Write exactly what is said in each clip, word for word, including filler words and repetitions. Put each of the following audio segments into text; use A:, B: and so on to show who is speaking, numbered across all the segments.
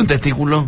A: un testículo?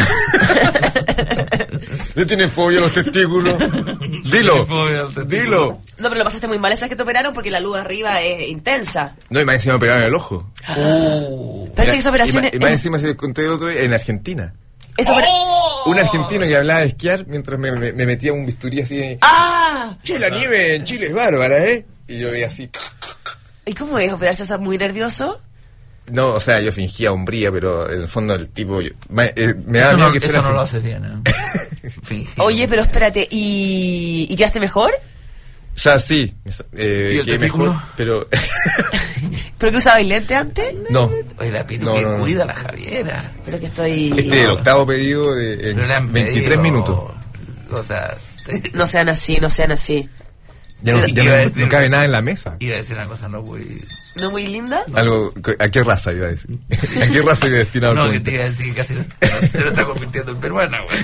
B: ¿Le tienes fobia a los testículos? Dilo, dilo.
C: No, pero lo pasaste muy mal. Esa que te operaron porque la luz arriba es intensa.
B: No, y más encima me operaron el ojo.
C: Oh. ¿Sabes que esa operación
B: y, más, y más encima, se conté el otro día, en Argentina.
C: Eso opera...
B: oh. Un argentino que hablaba de esquiar mientras me, me, me metía un bisturí así.
C: ¡Ah!
B: Che, la nieve en Chile es bárbara, ¿eh? Y yo veía así.
C: ¿Y cómo es operarse? O sea, muy nervioso.
B: No, o sea, yo fingía hombría, pero en el fondo el tipo... Yo, me, eh, me daba
A: eso
B: miedo
A: no,
B: que fuera...
A: Eso no lo hace bien, ¿eh?
C: Oye, pero espérate, ¿y, ¿y quedaste mejor?
B: O sea, sí. Eh,
A: ¿Y el mejor,
B: pero...
C: ¿Pero que usabas lente antes?
B: No.
A: Oye, la Pitu
B: no,
A: que
B: no,
A: cuida
B: no.
A: a la Javiera.
C: Pero que estoy...
B: Este es el octavo pedido de en veintitrés
A: pedido,
B: minutos.
A: O sea...
C: No sean así, no sean así.
B: Ya no, ya no, decir, no cabe nada en la mesa.
A: Iba a decir una cosa no muy...
C: ¿No muy linda?
B: Algo, ¿a qué raza iba a decir? ¿A qué raza iba destinado?
A: No, que te iba a decir que casi no, se lo está convirtiendo en peruana, güey.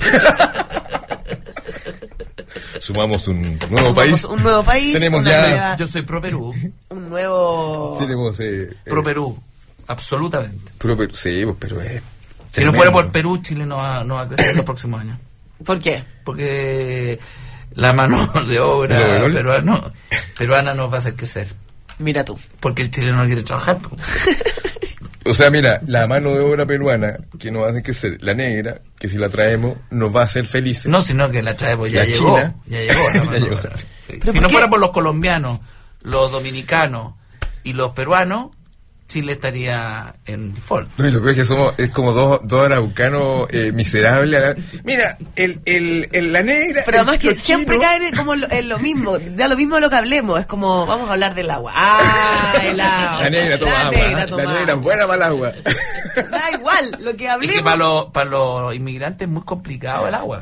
B: Sumamos un nuevo
C: Sumamos
B: país.
C: Un nuevo país.
B: Tenemos
C: una
B: ya...
C: nueva,
A: yo soy pro Perú.
C: Un nuevo...
B: Tenemos... Eh,
A: pro Perú. Absolutamente.
B: Pro Perú, sí, pero es... Eh,
A: si
B: tremendo.
A: no fuera por Perú, Chile no va, no va a crecer en los próximos años.
C: ¿Por qué?
A: Porque... la mano de obra peruana, peruana nos va a hacer crecer.
C: Mira tú.
A: Porque el chileno no quiere trabajar.
B: O sea, mira, la mano de obra peruana que nos va a hacer crecer, la negra, que si la traemos nos va a hacer felices.
A: No, sino que la traemos, ya
B: la
A: llegó.
B: China,
A: ya llegó la mano de obra. Sí. Si no fuera por los colombianos, los dominicanos y los peruanos, Chile estaría en default.
B: No, y lo peor es que somos, es como dos, dos araucanos eh, miserables. Mira, el, el, el, la negra.
C: Pero además que
B: chino,
C: siempre caen como lo, en lo mismo, da lo mismo de lo que hablemos, es como, vamos a hablar del agua. Ah, el agua.
B: La negra toma
C: la
B: agua.
C: Negra toma
B: la negra buena para el agua.
C: Da igual, lo que hablemos.
A: Es que para los, para los inmigrantes es muy complicado el agua.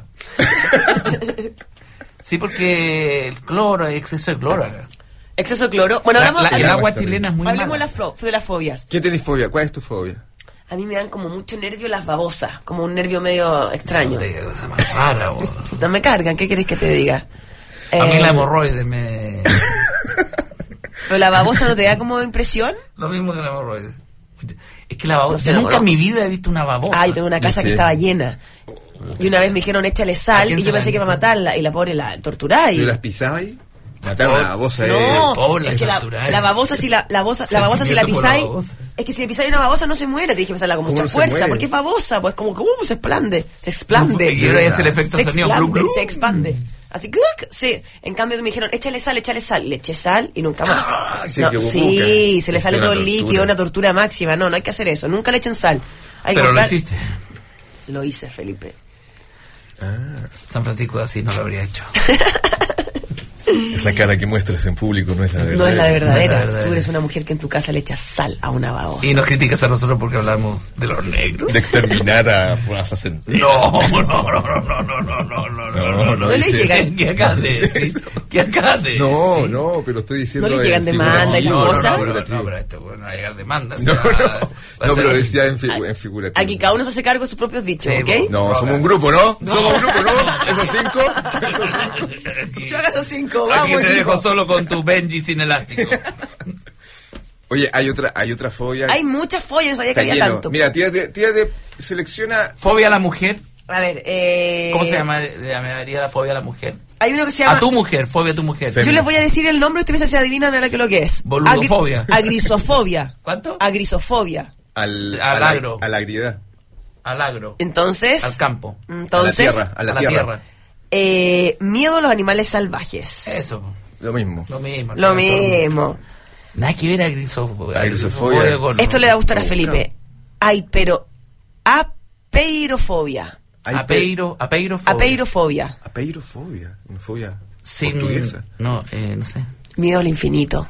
A: Sí, porque el cloro, hay exceso de cloro acá.
C: Exceso de cloro. Bueno,
A: la,
C: hablamos,
A: la, el
C: hablamos,
A: agua chilena es muy
C: hablemos
A: mala.
C: de, la fo- de las fobias.
B: ¿Qué tenés fobia? ¿Cuál es tu fobia?
C: A mí me dan como mucho nervio las babosas, como un nervio medio extraño.
A: No te digas cosa más rara, bro.
C: No me cargan, ¿qué querés que te diga?
A: A
C: eh,
A: mí la hemorroide me...
C: ¿Pero la babosa no te da como impresión?
A: Lo mismo que la hemorroide. Es que la babosa...
C: No sé,
A: nunca
C: no,
A: en mi vida he visto una babosa.
C: Ah, yo tengo una casa que estaba llena. Y una vez me dijeron, échale sal, y yo pensé que iba a matarla, y la pobre la torturaba.
B: ¿Y las pisabas ahí? Matar a la babosa de...
C: No,
A: pobre,
C: es que la, la babosa si la, la, babosa, la babosa si la pisáis, es que si le pisáis una babosa no se muere, te dije que pasarla con mucha
B: no
C: fuerza, porque es babosa, pues como, ¿cómo se explande? Se explande.
A: Y ahora es el efecto
C: se
A: sonido.
C: explande,
A: Blum, blum.
C: se expande. Así, ¡cluc! Sí. En cambio me dijeron, échale sal, échale sal. Le eché sal y nunca más.
B: Ah, sí,
C: no,
B: qué
C: sí, se le
B: es
C: sale todo el
B: tortura.
C: líquido, una tortura máxima. No, no hay que hacer eso. Nunca le echen sal. Hay que
A: Pero
C: comprar...
A: lo hiciste.
C: Lo hice, Felipe.
B: Ah,
A: San Francisco así no lo habría hecho.
B: esa cara que muestras en público no es la verdadera.
C: No es la verdadera.
A: No es la verdadera.
C: Tú eres una mujer que en tu casa le echas sal a una babosa.
A: Y nos criticas a nosotros porque hablamos de los negros.
B: De exterminar a razas enteras.
A: No, no, no, no, no, no, no, no, no, no, no,
C: no le
B: dice
C: llegan.
B: eso.
A: ¿Qué acabas de decir? ¿Qué acabas de decir?
B: No, no, pero estoy diciendo...
C: ¿No le llegan
B: en
C: demandas y
B: figurativo.
C: esas
A: No,
C: cosas?
A: no, pero, no, pero esto bueno, va a llegar demanda.
B: No,
A: o sea,
B: no,
A: va a
B: no,
A: ser-
B: pero decía en, fi- en figurativo.
C: Aquí cada uno se hace cargo de sus propios dichos,
A: Sí,
C: ¿ok?
B: No, somos un grupo, ¿no? Somos un grupo, ¿no? Esos cinco. Esos cinco.
A: Aquí,
C: Yo hago esos cinco,
A: aquí
C: vamos.
A: te
C: equipo.
A: dejo solo con tu Benji sin elástico.
B: Oye, hay otra, hay otra fobia.
C: Hay muchas follas, no sabía que
B: Está
C: había
B: lleno.
C: tanto.
B: Mira, tírate, tírate, selecciona...
A: Fobia a la mujer.
C: A ver, eh...
A: ¿Cómo se llama? Le llamaría la fobia a la mujer.
C: Hay uno que se llama...
A: A tu mujer, fobia a tu mujer.
C: Yo les voy a decir el nombre y ustedes se adivinan a la que lo que es.
A: Boludofobia.
C: Agri- Agrisofobia.
A: ¿Cuánto?
C: Agrisofobia.
B: Al,
A: Al
B: a la-
A: agro.
B: A la agriedad.
A: Al agro.
C: Entonces...
A: Al campo.
C: Entonces...
B: A la tierra. A la, tierra.
C: Eh, miedo a los animales salvajes.
A: Eso.
B: Lo mismo.
A: Lo mismo.
C: Lo mismo.
A: Nada que ver a grisofobia.
B: Agrisofobia.
A: con-
C: Esto le va a gustar a Felipe. Ay, pero... Apeirofobia.
B: Hay
A: Apeiro, apeirofobia.
C: Apeirofobia.
B: Apeirofobia. Una fobia
A: Sin-
B: portuguesa.
A: No, eh, no sé.
C: Miedo al infinito.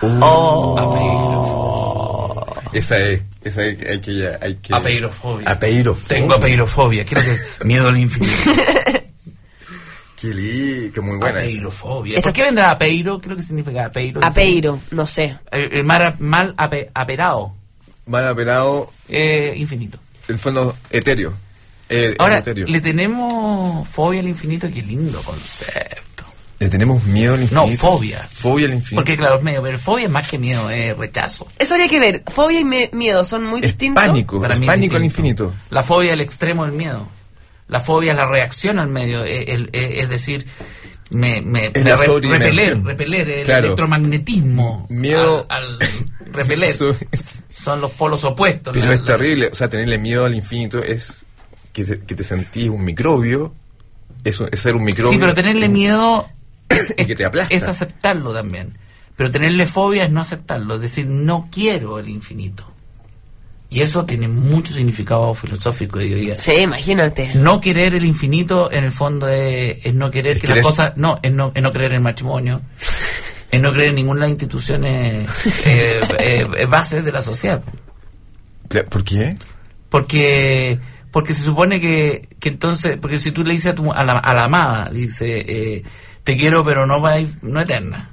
B: Oh. Esa es. Esa es. Hay que... Hay que...
A: Apeirofobia.
B: Apeirofobia.
A: Tengo apeirofobia. Creo que miedo al infinito.
B: Qué li... Qué muy buena. esa.
A: Apeirofobia.
C: Esta-
A: ¿Por qué vendrá apeiro? Creo que significa apeiro.
C: Apeiro, no sé.
A: Eh, eh, mal, mal ape- aperado.
B: Mal apelado.
A: Eh, infinito.
B: En el fondo, etéreo. Eh,
A: Ahora,
B: etéreo.
A: le tenemos fobia al infinito. Qué lindo concepto.
B: ¿Le tenemos miedo al infinito?
A: No, fobia.
B: Fobia al infinito.
A: Porque claro, medio, pero fobia es más que miedo, es rechazo.
C: Eso habría que ver. Fobia y me- miedo son muy
B: es
C: distintos.
B: pánico,
A: Para
B: es
A: mí es
B: pánico al
A: distinto.
B: infinito.
A: La fobia es el extremo del miedo. La fobia es la reacción al medio, es, es- es decir, me, me,
B: Es
A: me
B: la
A: re-
B: sobredimensión.
A: repeler, repeler, el
B: Claro.
A: electromagnetismo.
B: Miedo-
A: Al, al repeler.
B: Eso-
A: Son los polos opuestos.
B: Pero
A: la-
B: es
A: la-
B: terrible, o sea, tenerle miedo al infinito es que te, que te sentís un microbio, eso es ser un microbio.
A: Sí, pero tenerle miedo
B: y que te aplasta.
A: es aceptarlo también. Pero tenerle fobia es no aceptarlo, es decir, no quiero el infinito. Y eso tiene mucho significado filosófico, digo yo.
C: Sí, imagínate.
A: No querer el infinito, en el fondo, es, es no querer
B: Es
A: que
B: querer-
A: las cosas... No, es no, es no creer en el matrimonio, es no creer en ninguna de las instituciones eh, eh, eh, bases de la sociedad.
B: Cla- ¿Por qué?
A: Porque porque se supone que, que entonces... Porque si tú le dices a, tu, a, la, a la amada, le dices, eh, te quiero pero no, va a ir- no eterna.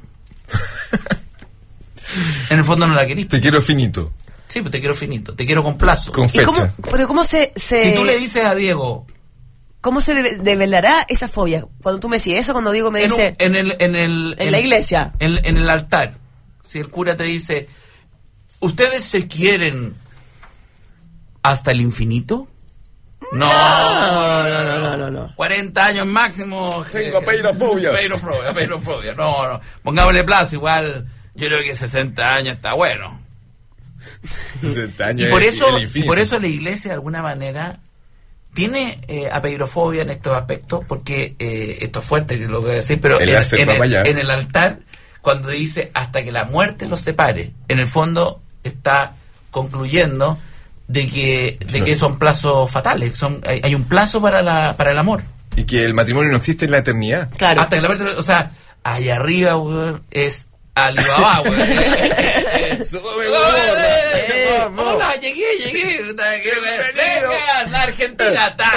A: En el fondo no la querís.
B: Te quiero finito,
A: Sí, pues te quiero finito, te quiero con plazo.
B: con
C: ¿Y
B: fecha.
C: cómo, pero cómo se, se
A: Si tú le dices a Diego...
C: cómo se deve- develará esa fobia? Cuando tú me decís eso, cuando Diego me
A: en, un-
C: dice
A: en el en el
C: en la iglesia.
A: en, en el altar, si el cura te dice, ustedes se quieren hasta el infinito, no
C: no, no, no, no, no, no.
A: cuarenta años máximo.
B: Tengo peirofobia.
A: Peirofobia, peirofobia. No, no, pongámosle plazo, igual yo creo que sesenta años está bueno.
B: sesenta años
A: Y por
B: es
A: eso
B: el
A: y
B: infinito.
A: por eso la iglesia de alguna manera tiene eh, apeirofobia en estos aspectos, porque eh, esto es fuerte que lo voy a decir, pero
B: El
A: en,
B: láser
A: en
B: va
A: el,
B: para allá.
A: en el altar, cuando dice hasta que la muerte los separe, en el fondo está concluyendo de que de que son plazos fatales, son hay, hay un plazo para la para el amor.
B: Y que el matrimonio no existe en la eternidad.
C: Claro.
A: Hasta que la muerte, o sea, allá arriba, weón, es Alibaba, weón.
B: Sube, gorda.
A: Eh,
B: Vamos.
A: Hola, llegué, llegué.
B: Bienvenido.
A: Venga, la Argentina está.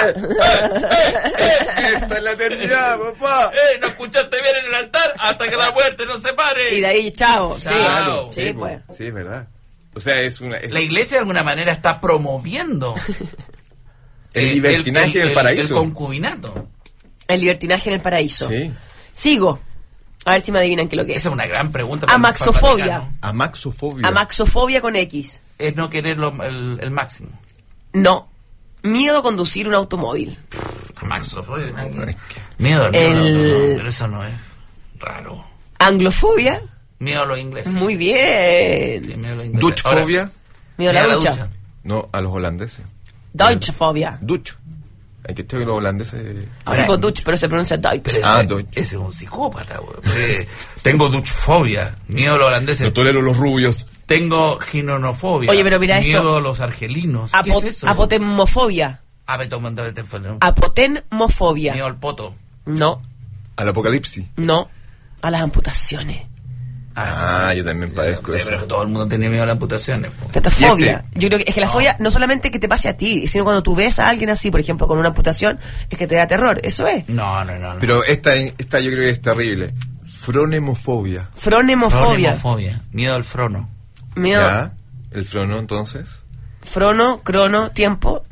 B: Esta es la eternidad, papá.
A: Eh, ¿no escuchaste bien en el altar? Hasta que la muerte nos separe.
C: Y de ahí, chao. Sí,
A: Chao.
C: sí, pues.
B: Sí, es verdad. O sea, es una... es-
A: La iglesia de alguna manera está promoviendo
B: El
A: eh,
B: libertinaje en el paraíso.
A: El concubinato.
C: El libertinaje en el paraíso.
B: Sí.
C: Sigo. A ver si me adivinan qué es lo que es.
A: Esa es una gran pregunta. para el-
C: Amaxofobia.
A: para el Vaticano.
B: Amaxofobia.
C: Amaxofobia con X.
A: Es no querer lo- el, el máximo.
C: No. Miedo a conducir un automóvil.
A: Amaxofobia. ¿no?
B: Ay,
A: Miedo al
C: El-
A: miedo, no, pero eso no es raro.
C: Anglofobia.
A: Miedo a los ingleses.
C: Muy bien.
A: Sí, miedo a los ingleses.
B: Dutchfobia.
A: Ahora,
C: Miedo a la ducha.
B: No, a los holandeses.
C: Deutschfobia.
B: Dutch. Hay que estar los holandeses.
C: Sí, pues Dutch, pero se pronuncia Deutsch.
A: Pero ese,
B: Ah, Deutsch.
A: ese es un psicópata, güey. Porque tengo Dutchfobia, miedo a los holandeses.
B: No tolero los rubios.
A: Tengo ginonofobia.
C: Oye, pero mira esto.
A: Miedo a los argelinos. ¿Qué
C: Apo-
A: es eso?
C: apotemofobia.
A: Apetomofobia.
C: Apotemofobia.
A: Miedo al poto.
C: No,
B: Al apocalipsis.
C: no. A las amputaciones.
B: Ah,
A: eso sí.
B: yo también padezco
A: Pero,
B: eso.
A: pero todo el mundo tiene miedo a las amputaciones. po.
C: Pero esto es
B: ¿Y
C: fobia.
B: este?
C: Yo creo que es que la
A: No.
C: fobia no solamente que te pase a ti, sino cuando tú ves a alguien así, por ejemplo, con una amputación, es que te da terror. Eso es.
A: No, no, no. no.
B: Pero esta, esta yo creo que es terrible. Fronemofobia.
C: Fronemofobia.
A: Fronemofobia. Miedo al frono.
C: Miedo.
B: ¿Ya? ¿El frono entonces?
C: Frono, crono, tiempo.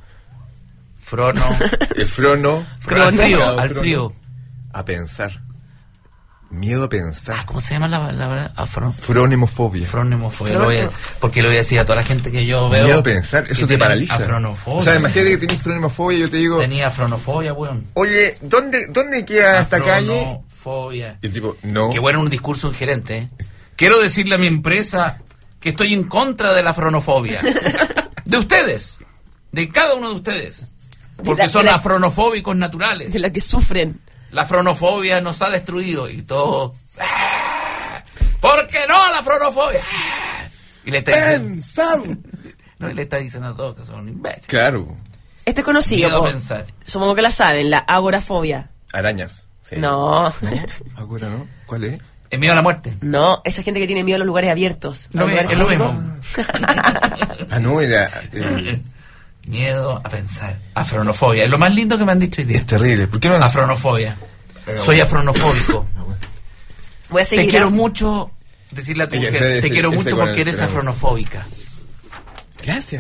A: Frono.
B: El frono.
A: al frío,
B: Frono.
A: al frío.
B: A pensar. Miedo a pensar.
A: Ah, ¿cómo se llama la palabra? Ah, fron-
B: Fronemofobia.
A: Fronemofobia.
C: Frono-
A: Lo voy a- porque lo voy a decir a toda la gente que yo veo.
B: Miedo a pensar,
A: que
B: eso te
A: tienen
B: paraliza.
A: afronofobia.
B: O sea, imagínate que tenés fronemofobia y yo te digo,
A: Tenía fronofobia, weón.
B: oye, ¿dónde, ¿dónde queda esta calle?
A: Afronofobia.
B: Y el tipo, no.
A: Qué bueno un discurso de un gerente, ¿eh? Quiero decirle a mi empresa que estoy en contra de la fronofobia. De ustedes. De cada uno de ustedes. Porque
C: De la-
A: son
C: de la-
A: afronofóbicos naturales.
C: De la que sufren.
A: La fronofobia nos ha destruido y todo. ¡Ah! ¿Por qué no la fronofobia? ¡Ah! Y le está diciendo,
B: ¡Pensar!
A: no, y le está diciendo a todos que son imbéciles.
B: Claro.
C: Este es conocido.
A: Miedo a
C: po.
A: pensar.
C: Supongo que la saben, la agorafobia.
B: Arañas. Sí.
C: No.
B: Ahora no. ¿Cuál es?
A: El miedo a la muerte.
C: No, esa gente que tiene miedo a los lugares abiertos.
A: Lo
C: ¿A los
A: mi-
C: lugares
A: es lo
C: públicos?
A: mismo.
B: Ah, no, era. eh,
A: Miedo a pensar. Afronofobia. Es lo más lindo que me han dicho hoy día.
B: es terrible. ¿Por qué no?
A: Afronofobia. Soy afronofóbico.
C: Voy a seguir.
A: Te quiero
C: ¿ah?
A: mucho. Decirle a tu
B: Hay que
A: mujer,
B: hacer
A: te
B: ese-
A: quiero
B: ese
A: mucho
B: con
A: porque
B: el
A: eres
B: cerebro.
A: afronofóbica.
B: Gracias.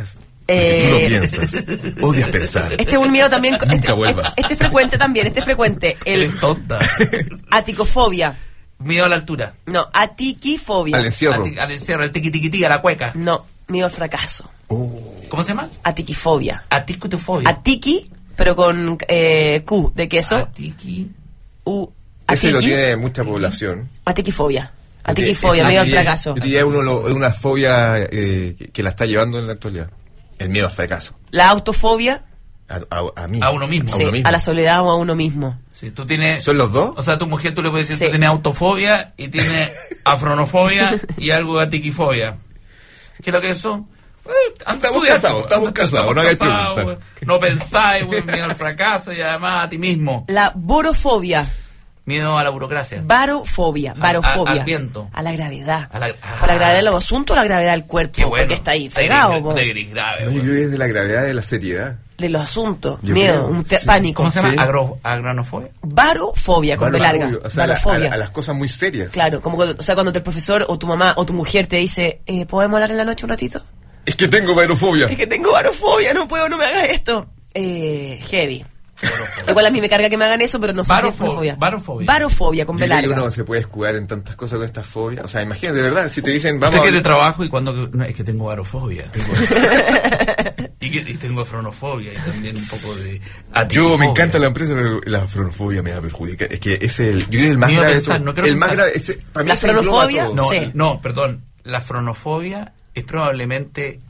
C: Eh,
B: Tú no piensas. Odias pensar.
C: Este es un miedo también.
B: Nunca
C: este,
B: vuelvas.
C: Este, este es frecuente también, este es frecuente. El
A: Eres tonta.
C: aticofobia.
A: Miedo a la altura.
C: No, atiquifobia.
B: Al encierro.
A: Al, al encierro, el tiqui tiqui tiqui, a la cueca.
C: No, miedo al fracaso.
B: Oh.
A: ¿Cómo se llama?
C: Atiquifobia.
A: Atiscotofobia.
C: Atiki, pero con eh, Q de queso.
A: Atiki.
C: U,
B: Ese lo
C: atiki.
B: tiene mucha población.
C: Atiquifobia.
B: Porque
C: Atiquifobia,
B: esa
C: miedo al
B: diría-
C: fracaso.
B: Yo diría uno lo- es una fobia eh, que, que la está llevando en la actualidad. El miedo al fracaso.
C: La autofobia,
B: A, a, a mí.
A: A uno mismo.
B: A
C: sí,
B: uno mismo.
C: a la soledad o a uno mismo.
A: Sí, tú tienes...
B: ¿Son los dos?
A: O sea, a tu mujer tú le puedes decir,
C: Sí.
A: tú tienes autofobia y tienes afronofobia y algo de atiquifobia. ¿Qué es lo que es eso? Eh, anda,
B: Estamos
A: estudia.
B: casados, estamos casados, no hagáis
A: casados,
B: preguntas.
A: güey. No pensáis, güey, miedo al fracaso y además a ti mismo.
C: La borofobia.
A: Miedo a la burocracia.
C: Barofobia.
A: Al-
C: Barofobia.
A: al- al viento.
C: A la gravedad.
A: A la- ah.
C: Para la gravedad de los asuntos o la gravedad del cuerpo.
A: Qué bueno.
C: Porque está ahí fregado.
A: De
C: po.
A: gris, de gris grave,
B: No, yo
A: güey.
B: creo que es de la gravedad de la seriedad.
C: De los asuntos.
B: Yo
C: Miedo,
B: creo,
C: un te-
B: sí.
C: pánico.
A: ¿Cómo se llama?
B: Sí.
A: Agro, agranofobia.
C: Barofobia, con B larga.
B: Barofobia, o sea, a, la- a
C: Barofobia.
B: la- a las cosas muy serias.
C: Claro, como cuando, o sea, cuando el profesor o tu mamá o tu mujer te dice, eh, ¿podemos hablar en la noche un ratito?
B: Es que tengo barofobia.
C: Es que tengo barofobia, no puedo, no me hagas esto. Eh, heavy. Igual a mí me carga que me hagan eso, pero no sé si es
A: Barofo-
C: barofobia.
A: barofobia.
C: Barofobia, con
B: Yo
C: B
B: creo que
C: larga.
B: uno se puede escudar en tantas cosas con estas fobias. O sea, imagínate, de verdad, si te dicen, vamos
A: Usted
B: a
A: quiere
B: hablar-
A: trabajo y cuando... No, es que tengo barofobia. Tengo, y, que- y tengo afronofobia y también un poco de...
B: Yo
A: atifobia.
B: me encanta la empresa, pero la afronofobia me va a perjudicar. Es que ese es el, yo creo que el más
A: Miedo a
B: grave de
A: pensar,
B: todo.
A: no quiero
B: El más
A: pensar.
B: grave, ese, para mí
C: La
B: se engloba
C: afronofobia,
B: todo.
A: No,
C: Sí.
A: no, perdón. La afronofobia es probablemente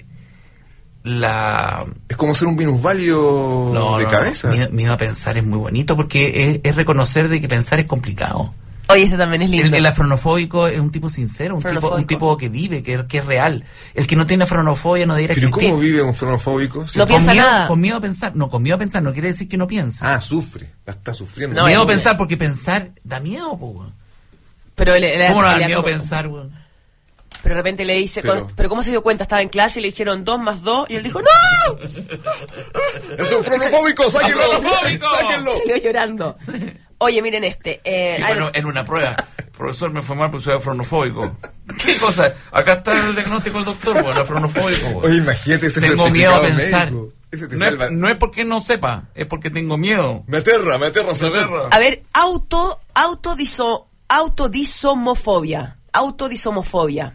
A: la...
B: Es como ser un minusválido
A: No,
B: de
A: no,
B: cabeza.
A: no. Miedo, miedo a pensar es muy bonito porque es, es reconocer de que pensar es complicado.
C: Oye, este también es lindo.
A: El, el afronofóbico es un tipo sincero, un tipo, un
C: Afronofóbico.
A: tipo que vive, que, que es real. El que no tiene afronofobia no debería
B: Pero
A: existir.
B: ¿cómo vive un afronofóbico?
C: No
A: con
C: piensa
A: miedo,
C: nada.
A: Con miedo a pensar. No, con miedo a pensar no quiere decir que no piensa.
B: Ah, sufre. La está sufriendo.
C: No,
A: miedo a
C: es muy-
A: pensar porque pensar da miedo, po, weón.
C: Pero él- él-
A: ¿Cómo no da
C: él-
A: miedo
C: como-
A: pensar, weón?
C: Pero de repente le dice,
B: Pero-
C: pero, pero ¿cómo se dio cuenta? Estaba en clase y le dijeron dos más dos y él dijo, ¡no!
B: ¡Es un afronofóbico! ¡Sáquenlo!
A: ¡Afronofóbico!
B: ¡Sáquenlo!
C: Salió llorando. Oye, miren este. Eh,
A: Y
C: ay,
A: bueno, en una prueba, profesor, me fue mal porque soy afronofóbico. ¿Qué cosa? Acá está el diagnóstico del doctor, weón, afronofóbico, weón.
B: Oye, imagínate ese
A: Tengo miedo a
B: certificado
A: pensar.
B: médico. Ese te
A: No
B: salva.
A: es, no es porque no sepa, es porque tengo miedo.
B: Me aterra, me aterra saber.
A: aterra.
C: a ver, auto, autodiso, autodisomofobia. Autodisomofobia.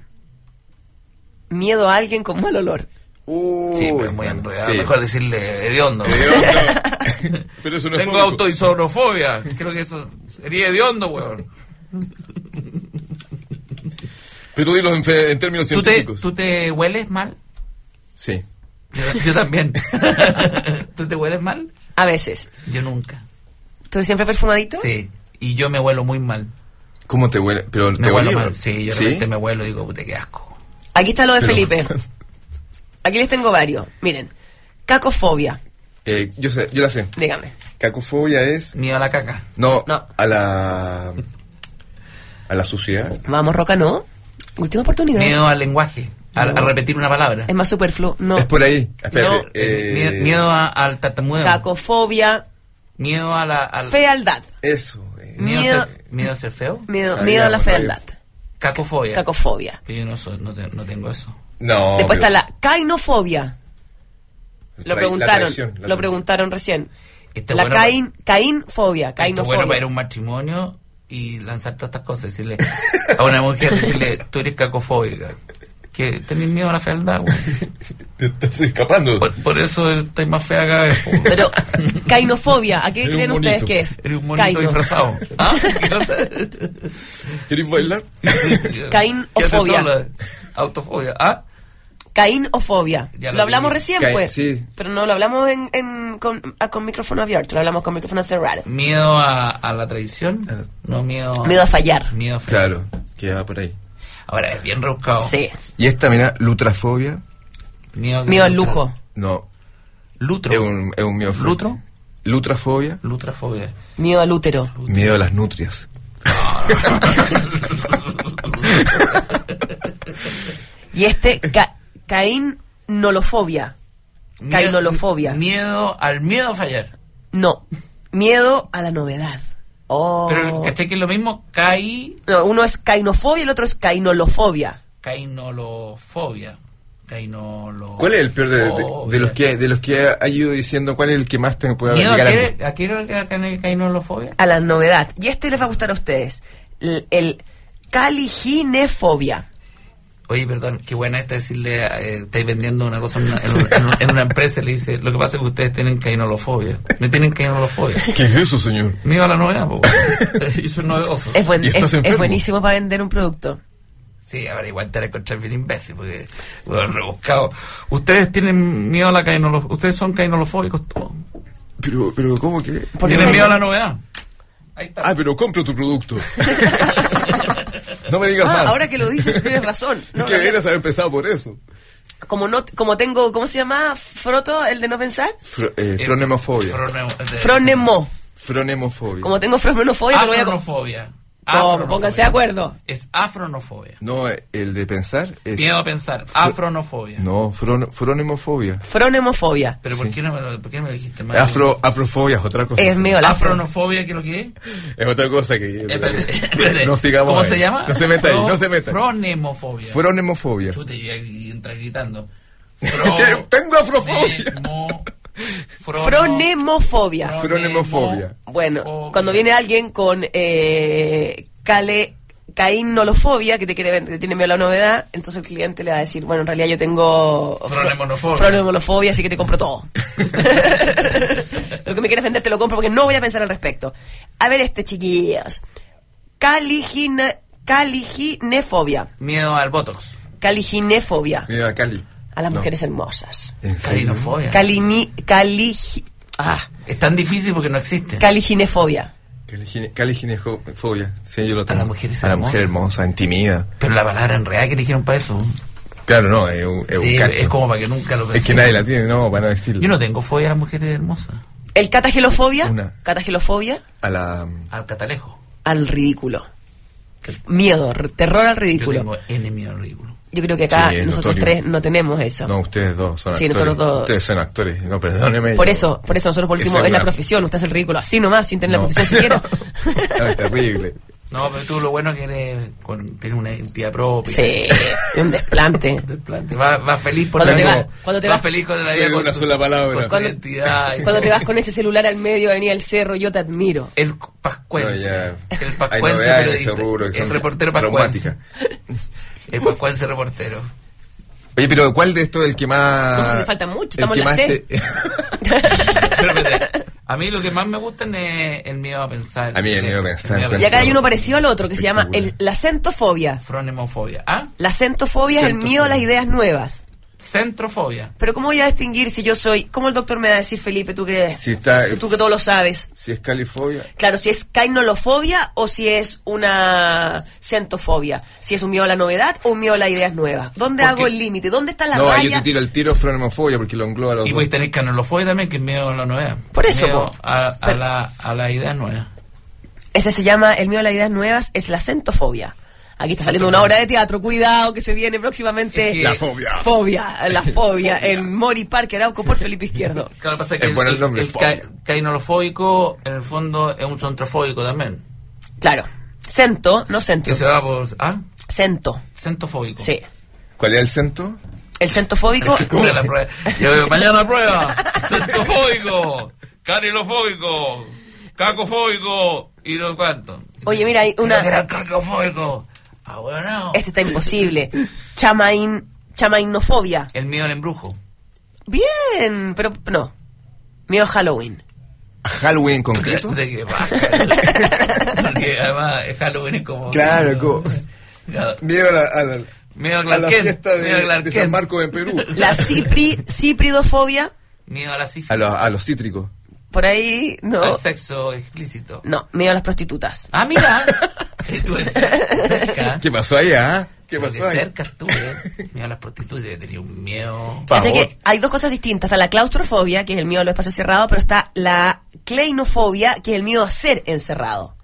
C: Miedo a alguien con mal olor.
B: Uy,
A: Sí, pero es muy enredado.
B: sí.
A: Mejor decirle hediondo.
B: Hediondo. Pero eso no es
A: Tengo
B: fóbico.
A: autoisonofobia. Creo que eso sería hediondo, weón.
B: Pero dilo en, fe- en términos
A: ¿Tú te,
B: científicos.
A: ¿Tú te hueles mal?
B: Sí.
A: Yo, yo también. ¿Tú te hueles mal?
C: A veces.
A: Yo nunca.
C: ¿Tú siempre perfumadito?
A: Sí. Y yo me huelo muy mal.
B: ¿Cómo te huele? ¿Pero
A: Me
B: te
A: huelo
B: olía?
A: mal. Sí, yo de repente me huelo y digo, puta, qué asco.
C: Aquí está lo de
B: Pero-
C: Felipe. Aquí les tengo varios. Miren. Cacofobia.
B: Eh, yo sé, yo la sé.
C: Dígame.
B: Cacofobia es...
A: Miedo a la caca.
B: No,
C: No.
B: a la... A la suciedad.
C: Vamos, Roca, ¿no? Última oportunidad.
A: Miedo al lenguaje. A, a repetir una palabra.
C: Es más superfluo. No.
B: Es por ahí. Espérate.
C: No.
B: eh,
A: Miedo, miedo a- al tartamudeo.
C: Cacofobia.
A: Miedo a la... Al,
C: Fealdad.
B: Eso. eh.
A: miedo,
C: Miedo-
A: A ser, miedo a ser feo.
C: Miedo,
B: Sabía,
C: miedo a la
B: sabía.
C: fealdad.
A: Cacofobia.
C: Cacofobia.
A: Pero yo no, soy, no, te- no tengo eso.
B: No.
C: Después
B: pero-
C: está la cainofobia.
B: la
C: Lo
B: trai-
C: preguntaron.
B: la traición, la
C: lo
B: traición.
C: preguntaron recién.
A: Este
C: la
A: bueno
C: cain, cainfobia.
A: Esto es
C: Cainofobia.
A: bueno para ir a un matrimonio y lanzar todas estas cosas. Decirle a una mujer, decirle, tú eres cacofóbica. Que tenés miedo a la fealdad, güey.
B: Te estás escapando.
A: Por, por eso estás más fea cada vez. po.
C: Pero, cainofobia, ¿a qué
B: Eres
C: creen
B: un
C: ustedes
B: monito.
C: que es?
A: Eres un monito
C: Caino.
A: disfrazado. ¿Ah? ¿Qué cosa?
B: ¿Querés bailar?
C: Cainofobia.
A: Quédate sola. Autofobia. ¿Ah?
C: Cainofobia.
A: Ya
C: Lo,
A: lo
C: hablamos
A: vi.
C: recién,
B: Cain-
C: pues.
B: sí.
C: Pero no lo hablamos en, en, con, ah, con micrófono abierto, lo hablamos con micrófono cerrado.
A: Miedo a, a la traición. No, miedo a...
C: Miedo a fallar.
A: Miedo a fallar.
B: Claro, queda por ahí.
A: Ahora, es bien rebuscado.
C: Sí.
B: Y esta, mira, lutrafobia.
A: Miedo,
C: Miedo al lujo.
B: No,
A: Lutro.
B: es un, es un miedo fuerte.
A: ¿Lutro?
B: Lutrafobia.
A: Lutrafobia.
C: Miedo al útero.
B: Miedo a las nutrias.
C: Y este, ca, cainolofobia. Cainolofobia.
A: Miedo al miedo a fallar.
C: No. Miedo a la novedad. Oh.
A: Pero, ¿cachai que es lo mismo? Cai...
C: No, uno es cainofobia y el otro es cainolofobia.
A: Cainolofobia. cainolo...
B: ¿Cuál es el peor de, de, de los que de los que ha ido diciendo? ¿Cuál es el que más te puede
A: ¿Miedo
B: llegar
A: a
B: a
A: qué, a qué era la ca- cainolofobia?
C: A la novedad. Y este les va a gustar a ustedes. El, el caliginefobia.
A: Oye, perdón, qué buena esta decirle, eh, estáis vendiendo una cosa en una, en, una, en una- en una empresa y le dice, lo que pasa es que ustedes tienen cainolofobia. No tienen cainolofobia.
B: ¿Qué es eso, señor?
A: Miedo a la novedad, po. Eso es novedoso.
C: Es, buen,
B: ¿Y estás
C: es, es
B: enfermo?
C: buenísimo para vender un producto.
A: Sí, ahora igual te van a encontrar bien imbécil, porque, bueno, rebuscado. Ustedes tienen miedo a la cainolofobia, ustedes son cainolofóbicos todos.
B: Pero, pero, ¿cómo que?
C: Porque
A: Tienen
C: no-
A: miedo a la novedad. Ahí está.
B: Ah, pero compro tu producto. No me digas
C: Ah,
B: más.
C: ahora que lo dices, tienes razón. No,
B: Es que
C: no,
B: deberías haber empezado por eso.
C: como no, como tengo, ¿cómo se llama? Froto, el de no pensar.
B: Fro- eh,
A: Eh,
B: fronemofobia.
A: Fronemo- de-
C: Fronemo.
B: Fronemofobia.
C: Como tengo fromenofobia, me lo voy a co-
A: Afronofobia.
C: No,
A: Afronofobia.
C: pónganse de acuerdo.
A: Es afronofobia.
B: No, el de pensar es...
A: Miedo a pensar. Afronofobia.
B: No, fron- fronemofobia.
C: Fronemofobia.
A: Pero ¿por qué no me lo, por qué no me lo dijiste mal?
B: Afro, afrofobia es otra cosa.
C: Es mío la afro.
A: Afronofobia, ¿qué es lo que es?
B: Es otra cosa que...
A: Espérate, espérate.
B: No sigamos
A: ¿Cómo
B: ahí.
A: se llama?
B: No se meta ahí,
A: Fro-
B: no se meta.
A: Fronemofobia.
B: Fronemofobia.
A: Chute, yo ya entra gritando.
B: Que tengo afrofobia.
A: Fronemo- frono-
C: Fronemofobia.
B: Fronemofobia.
C: Bueno,
A: Fobia.
C: cuando viene alguien con eh, cale, cainolofobia, que te quiere vender, que tiene miedo a la novedad, entonces el cliente le va a decir, bueno, en realidad yo tengo fro-
A: Fronemonofobia.
C: fronemonofobia, así que te compro todo. Lo que me quieres vender te lo compro porque no voy a pensar al respecto. A ver este, chiquillos. Caligina, caliginefobia.
A: Miedo al botox.
C: Caliginefobia.
B: Mira, Cali.
C: A las
B: No.
C: mujeres hermosas.
B: ¿En serio?
A: Carinofobia.
C: Calini, caligi, ah,
A: Es tan difícil porque no existe.
C: caliginefobia.
B: Caligine- Caliginefobia. Sí, yo lo tengo.
A: las mujeres
B: A la
A: hermosas.
B: mujer hermosa, intimida.
A: Pero la palabra en real que eligieron para eso.
B: Claro, no, es un, es un
A: Sí,
B: cacho.
A: es como para que nunca lo
B: Es
A: pensemos.
B: que nadie la tiene, no, para no decirlo.
A: Yo no tengo fobia a las mujeres hermosas.
C: El catagelofobia.
B: Una.
C: Catagelofobia
B: A la...
A: Al catalejo.
C: al ridículo. Miedo, r- terror al
A: Yo
C: ridículo.
A: tengo N miedo al ridículo.
C: Yo creo que acá
B: Sí, es
C: nosotros
B: notorio.
C: tres no tenemos eso.
B: No, ustedes dos son
C: Sí,
B: actores.
C: nosotros dos.
B: Ustedes son actores. No, perdóneme.
C: Por
B: yo-
C: eso, por eso nosotros por
B: Esa
C: último
B: es
C: es la
B: una-
C: profesión, usted es el ridículo así nomás, sin tener
B: No.
C: la profesión siquiera.
B: No, es terrible.
A: No, pero tú lo bueno es que eres con, tienes una identidad propia.
C: Sí, un desplante.
A: Desplante. Va, va feliz por
C: Cuando
A: la
C: te
A: vida.
C: vas- cuando te
A: va
C: vas-
A: feliz con la
B: Soy
A: vida.
B: de
A: con
B: una
A: tu-
B: sola palabra.
A: con tu
C: Cuando-
A: identidad. y
C: Cuando te
A: todo.
C: vas con ese celular al medio de venir al cerro, yo te admiro.
A: El pascuense.
B: No, ya.
A: El
B: Hay
A: pascuense
B: novedades en
A: periodista.
B: ese rubro que
A: El
B: son
A: reportero pascuense.
B: traumáticas.
A: El pascuense reportero.
B: Oye, pero ¿cuál de estos es el que más...
C: No, si te falta mucho,
B: el
C: estamos
B: que
C: en la
B: más
C: C.
B: te-
A: Pero espérate, a mí lo que más me gusta es el miedo a pensar.
B: A mí el miedo a pensar,
A: miedo
C: Y acá hay uno parecido al otro que se llama el,
B: Espectacular.
C: la centofobia.
A: Fronemofobia. ¿Ah?
C: La centofobia es el
B: Centofobia.
C: miedo a las ideas nuevas.
A: Centrofobia.
C: Pero ¿cómo voy a distinguir si yo soy... ¿Cómo el doctor me va a decir, Felipe, tú crees?
B: Si está...
C: Tú que todo lo sabes.
B: Si es califobia...
C: Claro, si es cainolofobia o si es una centofobia. Si es un miedo a la novedad o un miedo a las ideas nuevas. ¿Dónde
A: Porque-
C: hago el límite? ¿Dónde está la
B: No, ahí yo
C: raya?
B: te tiro el tiro fronemofobia porque lo engloba a los
A: Y
B: dos.
A: voy a tener canolofobia también, que es miedo a la novedad.
C: Por eso,
A: Miedo
C: po.
A: a, a,
C: Pero-
A: la, a la idea nueva.
C: Ese se llama, el miedo a las ideas nuevas, es la centofobia. Aquí está saliendo una obra de teatro, cuidado que se viene próximamente.
A: Es que-
B: La fobia.
C: Fobia, la fobia, en Mori Parque Arauco por Felipe Izquierdo.
A: Claro, pasa que
B: Es bueno el nombre,
A: el
B: fobia.
A: ca- cainolofóbico, en el fondo, es un centrofóbico también.
C: Claro. Cento, no centro.
A: Que se va por. ¿Ah?
C: Cento,
A: Centofóbico.
C: sí.
B: ¿Cuál es el centro?
C: El centofóbico...
A: ¿Cómo que la prueba? Yo digo, mañana prueba. Centofóbico, carilofóbico, cacofóbico y no cuánto.
C: Oye, mira, hay
A: Una...
C: una...
A: Era cacofóbico. Ah, bueno.
C: Este está imposible. Chamain, chamainofobia.
A: El miedo al embrujo.
C: Bien, pero no. Miedo a Halloween.
B: ¿A Halloween en concreto?
A: ¿De qué va? Porque además Halloween es como.
B: Claro, como-
A: Claro.
B: Miedo a la, a la,
A: Miedo a
B: a la
A: Clark Kent,
B: fiesta
A: miedo a
B: de,
A: Clark
B: de
A: Kent.
B: San Marcos en Perú.
C: La cipri, cipridofobia.
A: Miedo a la sífilis.
B: A los, a los cítricos.
C: Por ahí, no.
A: Al sexo explícito.
C: No, miedo a las prostitutas.
A: Ah, mira. Sí, tú de cerca.
B: ¿Qué pasó ahí, ah? ¿Qué
A: De
B: pasó ahí?
A: cerca estuve. Miedo a las prostitutas. Yo tenía un miedo.
B: Por
C: Fíjate
B: favor.
C: que hay dos cosas distintas. Está la claustrofobia, que es el miedo a los espacios cerrados, pero está la cleinofobia, que es el miedo a ser encerrado.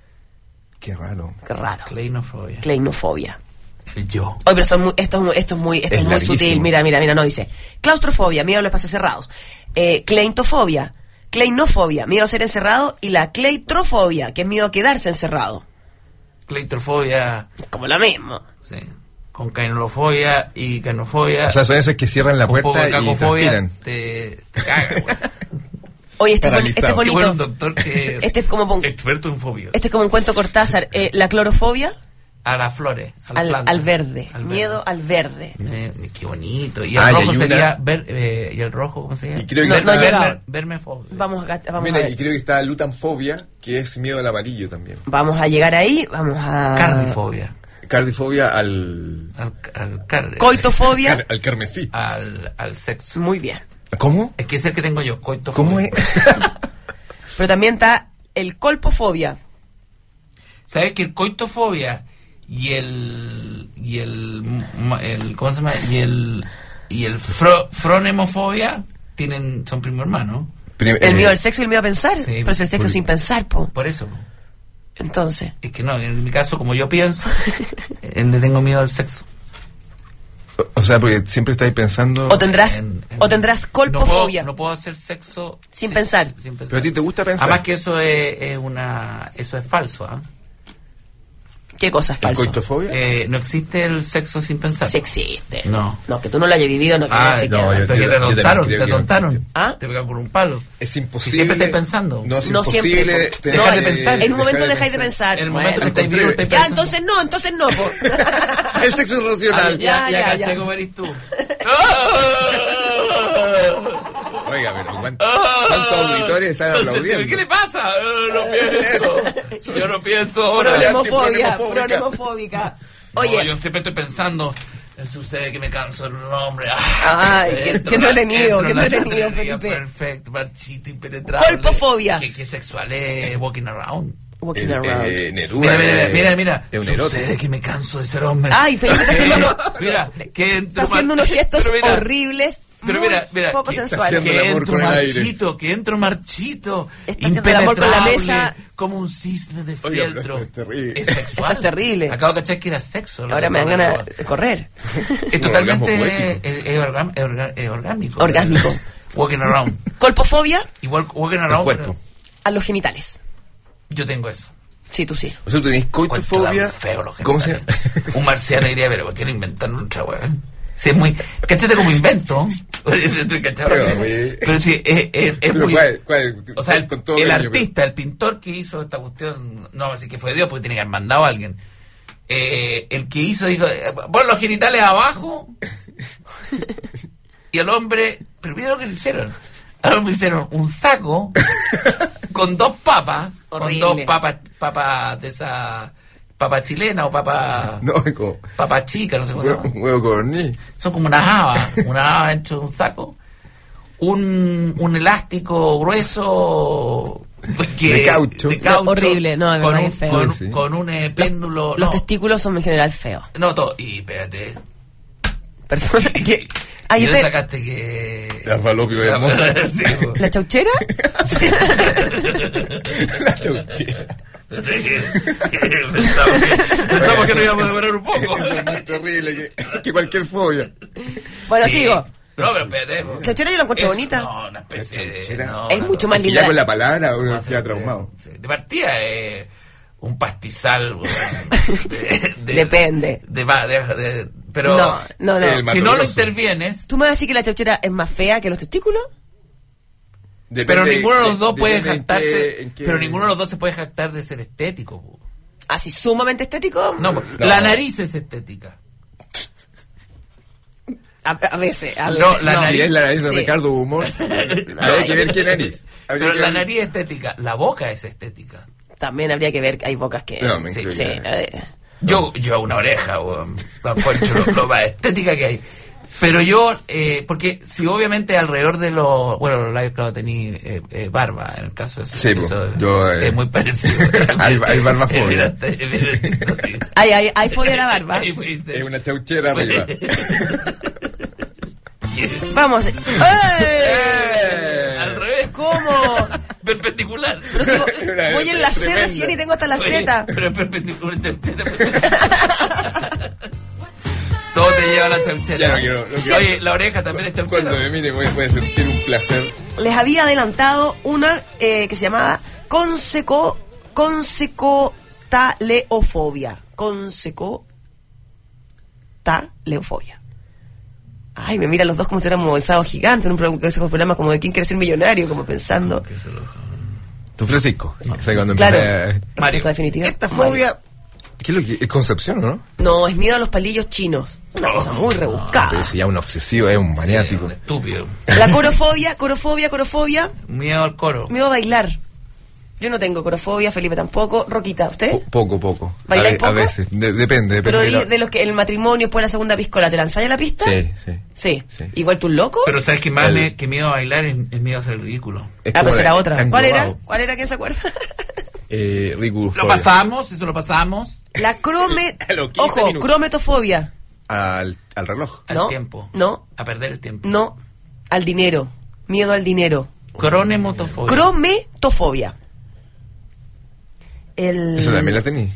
B: Qué raro.
C: Qué raro.
A: Cleinofobia.
C: Cleinofobia.
A: El yo.
C: Oye, pero son muy- esto, es muy- esto es muy, esto
B: Es
C: es muy
B: larguísimo.
C: sutil. Mira, mira, mira, no dice. Claustrofobia, miedo a los espacios cerrados. Eh, cleintofobia, cleinofobia, miedo a ser encerrado. Y la cleitrofobia, que es miedo a quedarse encerrado.
A: Cleitrofobia.
C: Como lo mismo.
A: Sí. con cainolofobia y canofobia.
B: O sea, son esos que cierran la
A: un poco
B: puerta
A: de
B: y
A: cacofobia,
B: transpiran.
A: te, te caga, güey.
C: Oye, este es, boni- este es
B: Paralizado.
A: Qué
C: bonito.
A: bueno un doctor que
C: Este es como un-
A: experto en fobias.
C: Este es como un cuento Cortázar. Eh, la clorofobia
A: A las flores, a las
C: al,
A: plantas.
C: al verde.
A: Al
C: Miedo al verde.
A: Eh, qué bonito. Y el
B: Ah, y
A: rojo
B: hay
A: sería
B: una-
A: ver, eh, y el rojo, ¿cómo se llama?
B: Y creo que
C: No, no
B: está-
C: llega.
A: verme, verme fobia.
C: Vamos acá, vamos
B: Mira,
C: a
B: y creo que está lutanfobia, que es miedo al amarillo también.
C: Vamos a llegar ahí, vamos a...
A: Cardifobia.
B: Cardifobia al...
A: Al, al, car-
C: Coitofobia.
B: Al, al carmesí.
A: al, al sexo.
C: Muy bien.
B: ¿Cómo?
A: Es que es el que tengo yo, coitofobia.
B: ¿Cómo es?
C: Pero también está el colpofobia.
A: ¿Sabes que el coitofobia y el y el, el ¿cómo se llama? Y el y el fro, fronemofobia tienen son primo hermano.
B: Prim-
C: El
B: eh,
C: miedo al sexo y el miedo a pensar.
A: sí,
C: pero es el sexo
B: por-
C: sin pensar, po.
A: Por eso. po.
C: Entonces.
A: Es que no, en mi caso como yo pienso, eh, le tengo miedo al sexo.
B: O sea, porque siempre estáis pensando...
C: O tendrás,
A: En- en-
C: o tendrás colpofobia.
A: No puedo, no puedo hacer sexo
C: Sin pensar.
A: sin pensar.
B: Pero a ti te gusta pensar.
A: Además que eso es, es una eso es falso, ¿ah?
C: ¿Qué cosa es
B: ¿El
C: falso?
B: coitofobia?
A: Eh, no existe el sexo sin pensar.
C: Sí existe.
A: No.
C: No, que tú no lo hayas vivido no quiere
A: Ah,
C: decir
B: no,
C: que-
B: yo-
A: Pero que te
B: yo también
A: tontaron,
B: creo
A: te
B: que no
A: tontaron.
B: existe.
C: ¿Ah?
A: Te pegan por un palo.
B: Es imposible...
A: Si siempre estáis pensando.
B: No, es
C: No
B: imposible...
C: siempre, po.
B: tener-
A: Deja de pensar.
C: En un momento
B: dejar
C: dejáis de pensar.
A: En el
C: Bueno.
A: momento que estáis
B: al
A: vivos,
B: contrario.
A: estáis
C: Ya,
A: pensando.
C: entonces no, entonces no, po.
B: El sexo es
A: Ah,
B: racional.
A: ya, ya,
C: Ya, ya,
A: caché
C: ya.
A: cómo eres tú.
B: Oiga, pero ¿cuántos, cuántos auditores están aplaudiendo?
A: ¿Qué le pasa? Eh, No pienso. Yo no pienso ahora.
C: Pronemofobia,
B: antipronemofóbica.
C: pronemofóbica.
A: Oye,
C: Oye,
A: yo siempre estoy pensando. eh, Sucede que me canso el nombre. Ah,
C: Ay, qué-
A: entro
C: qué
A: en la-
C: entretenido,
A: entro en
C: qué
A: la
C: entretenido,
A: sastrería,
C: Felipe.
A: Perfecto, marchito, impenetrable.
C: Colpofobia.
A: ¿Qué, qué sexual es? Walking around.
C: walking
B: Eh,
C: around.
B: eh, Neruda,
A: Mira, mira,
B: eh,
A: mira, mira.
B: es un
A: Sucede
B: erótico.
A: que me canso de ser hombre.
C: Ay, Felipe está haciendo, unos-
A: Mira, que entro
C: está haciendo
A: mar-
C: unos gestos
A: pero mira,
C: horribles,
A: pero
C: muy
A: mira, mira,
C: poco
A: que está
C: sensuales.
B: haciendo
A: Que
B: el amor
A: entro
B: con el aire.
A: marchito, que entro marchito,
C: Está haciendo el amor con la
A: impenetrable,
C: mesa.
A: como un cisne de
B: Oiga,
A: fieltro.
B: pero es terrible.
A: Es sexual.
C: Esto es terrible.
A: Acabo de cachar que era sexo. lo
C: Ahora
A: que
C: me dan
A: acabo de
C: ganas
A: cachar.
C: de correr.
A: Es
B: Un
A: totalmente
B: orgasmo poético.
A: es, es orga- es orga- es orgánico.
C: Orgásmico.
A: Walking around.
C: Colpofobia
A: Igual walking
B: El
A: around.
B: cuerpo.
C: a los genitales.
A: Yo tengo eso.
C: Sí, tú sí.
B: O sea, tú tenés
A: Encuentro
B: coitofobia.
A: tan feo los
B: ¿Cómo se
A: genitales. Un marciano diría, pero ¿por qué no inventaron otra weá? Sí, es muy. Cáchate como invento. ¿Cachai?
B: Pero, güey.
A: Pero sí, es, es, es
B: Pero
A: muy.
B: ¿cuál- cuál?
A: O sea, el,
B: Con todo
A: el
B: cariño,
A: artista, el pintor que hizo esta cuestión, no así que fue Dios porque tiene que haber mandado a alguien. Eh, el que hizo dijo, eh, pon los genitales abajo y al hombre, pero mira lo que le hicieron. Al hombre le hicieron un saco con dos papas,
C: Horrible.
A: con dos papas, papas de esa papa chilena o papa,
B: No, es como
A: papa chica, no sé cómo se
B: huevo,
A: llama.
B: un huevo corní.
A: Son como unas habas, una haba dentro de un saco, un, un elástico grueso que-
B: De caucho.
A: de caucho,
C: Horrible, no, de
A: con
C: verdad
A: un,
C: que es feo.
A: con,
B: Sí, sí.
A: con un eh, péndulo.
C: Los
A: no,
C: testículos son en general feos.
A: no, todo. Y espérate.
C: Perdón. que-
A: ¿Y
C: Ay,
A: dónde
C: te-
A: sacaste que.?
B: La falopio hermosa.
A: Sí, po.
C: ¿La chauchera?
B: La chauchera.
A: Pensamos que, pensamos que nos íbamos a demorar un poco.
B: Eso es más terrible que, que cualquier fobia.
C: Bueno,
A: Sí.
C: sigo.
A: No, pero espérate. po.
C: Chauchera yo la encuentro
A: Es-
C: bonita.
A: No, una especie de.
B: chauchera.
A: no,
C: Es
A: no,
C: mucho
A: no.
C: más
B: Y
C: linda.
B: ya con la palabra uno
A: Va a ser
B: queda
A: de-
B: traumado.
A: sí. De partida, eh, un pastizal. weón, de- de-
C: Depende.
A: De, va- de- de- pero
C: No, no, no.
B: El
A: si
B: Mato
A: no lo
B: Grosso.
A: intervienes,
C: ¿Tú me vas a decir que la chauchera es más fea que los testículos?
B: Depende-
A: pero ninguno de los dos
B: de-
A: puede
B: depende en
A: jactarse.
B: qué- en qué-
A: Pero ninguno de los dos se puede jactar de ser estético. po.
C: ¿Así sumamente estético?
A: No,
B: No.
A: la nariz es estética.
C: A, a veces, a
A: No,
C: veces.
A: la
B: Si
A: nariz-
B: es la nariz de
C: Sí.
B: Ricardo Humor, habría que ver qué nariz. Habría
A: Pero
B: que
A: la
B: ver-
A: nariz es estética, la boca es estética.
C: También habría que ver que hay bocas que...
B: No, me
A: Sí,
B: incluye.
C: sí, eh,
A: Yo, yo una oreja, weón, la encuentro lo, lo más estética que hay. Pero yo, eh, porque si obviamente alrededor de los, bueno, los labios, claro, tenía eh, eh, barba, en el caso de eso,
B: Sí, po.
A: eso
B: Yo, eh,
A: es muy parecido.
B: hay- hay barbafobia.
A: Evidente, evidente.
C: Hay, hay, hay fobia a la barba.
A: Ahí fuiste.
B: Es una chauchera arriba.
C: Vamos. ¡Eh!
A: Al revés,
C: ¿Cómo?
A: perpendicular.
C: Pero si vo-
B: Una
C: voy en la C
B: tremenda.
C: recién y tengo hasta la
A: Oye,
C: Z.
A: Pero es perpendicular. Todo te lleva a la chauchera.
B: Ya no quiero- no quiero-
A: Oye, la oreja también es chauchera.
B: Cuando me mire voy, voy a sentir un placer.
C: Les había adelantado una eh, que se llamaba conseco, consecotaleofobia. Conseco. Taleofobia. Ay, me miran los dos como si fuéramos estados gigantes, en un pro- esos programas como de quién quiere ser millonario, como pensando.
A: Que se lo-
B: Tú, Francisco. O sea, cuando
C: Claro.
B: empecé a-
A: Mario.
C: Respuesta definitiva.
B: Esta
C: Mario.
B: fobia. ¿Qué es lo que es Concepción, o no?
C: No, es miedo a los palillos chinos. Una cosa muy
B: Pero
C: rebuscada.
B: ese ya un obsesivo, es un maniático.
A: Un estúpido.
C: La corofobia, corofobia, corofobia,
A: Miedo al coro.
C: miedo a bailar. Yo no tengo corofobia, Felipe tampoco. Roquita, ¿usted?
B: Po- poco, poco. A,
C: ¿Bailáis
B: ve-
C: poco?
B: a veces. De- depende, depende.
C: Pero
B: de
C: de,
B: la-
C: de los que el matrimonio después de la segunda piscola, ¿te lanzáis a la pista?
B: Sí, sí.
C: Sí.
B: Sí.
C: Igual tú un loco.
A: Pero sabes que más
B: El-
A: me- que miedo a bailar es, es miedo a hacer el ridículo.
B: Es
C: Ah,
B: como
C: pero será
B: la-
C: otra.
B: han
C: ¿Cuál era?
B: robado.
C: ¿Cuál era? ¿Quién se acuerda?
B: Eh, Riku
A: Lo
B: fobia.
A: pasamos, eso lo pasamos
C: La crome...
B: A los quince
C: Ojo,
B: minutos.
C: crometofobia.
B: Al, al reloj.
A: al
C: No,
A: tiempo.
C: no.
A: A perder el tiempo.
C: No, al dinero. Miedo al dinero.
A: Cronemotofobia.
C: Crometofobia. El...
B: Esa también la tení.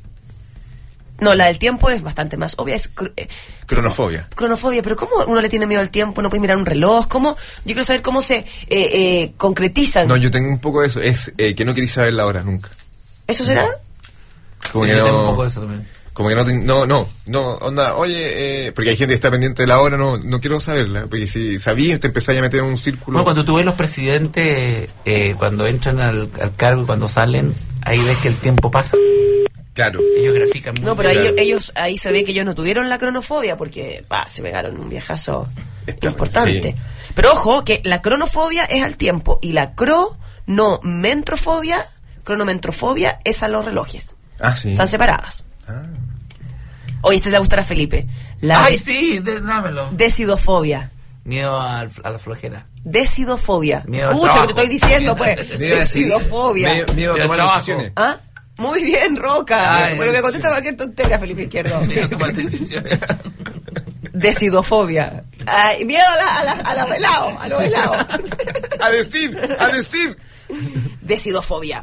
C: No, la del tiempo es bastante más obvia. Es cr- eh,
B: Cronofobia.
C: cronofobia, pero ¿cómo uno le tiene miedo al tiempo? ¿No puedes mirar un reloj? ¿Cómo? Yo quiero saber cómo se eh, eh, concretizan.
B: No, yo tengo un poco de eso. Es eh, que no queréis saber la hora nunca.
C: ¿Eso será?
B: Como
A: Sí,
B: que
A: yo tengo un
B: no.
A: poco de eso también.
B: Como que no, te- no, no, no, onda, oye, eh, porque hay gente que está pendiente de la hora, no, no quiero saberla, porque si sabías te empezáis a meter en un círculo.
A: Bueno, cuando tú ves los presidentes, eh, cuando entran al, al cargo y cuando salen, ahí ves que el tiempo pasa.
B: Claro.
A: Ellos grafican muy
C: No, pero
A: bien.
C: ahí,
B: Claro.
C: ellos, ahí se ve que ellos no tuvieron la cronofobia porque pa, se pegaron un viajazo
B: Está-
C: importante.
B: sí.
C: Pero ojo, que la cronofobia es al tiempo y la cronomentrofobia, cronomentrofobia es a los relojes.
B: Ah, sí.
C: Están separadas.
B: Ah.
C: Oye, este te va a gustar a Felipe. La
A: Ay,
C: de-
A: sí, de- dámelo.
C: decidofobia.
A: Miedo al- a la flojera.
C: Decidofobia.
A: Miedo al
C: Escucha lo que te
A: trabajo.
C: estoy diciendo, pues.
B: Miedo a decidir.
C: Decidofobia.
B: Miedo, miedo a
A: Del
B: tomar
A: trabajo.
B: decisiones.
C: ¿Ah? Muy bien, Roca.
A: Ay,
C: Bueno, me
A: sí.
C: contesta cualquier tontería, Felipe Izquierdo.
A: Miedo a tomar decisiones.
C: Decidofobia. Ay, miedo a, la, a, la, a los helados, a los helados.
B: ¡A decir! ¡A decir!
C: Decidofobia.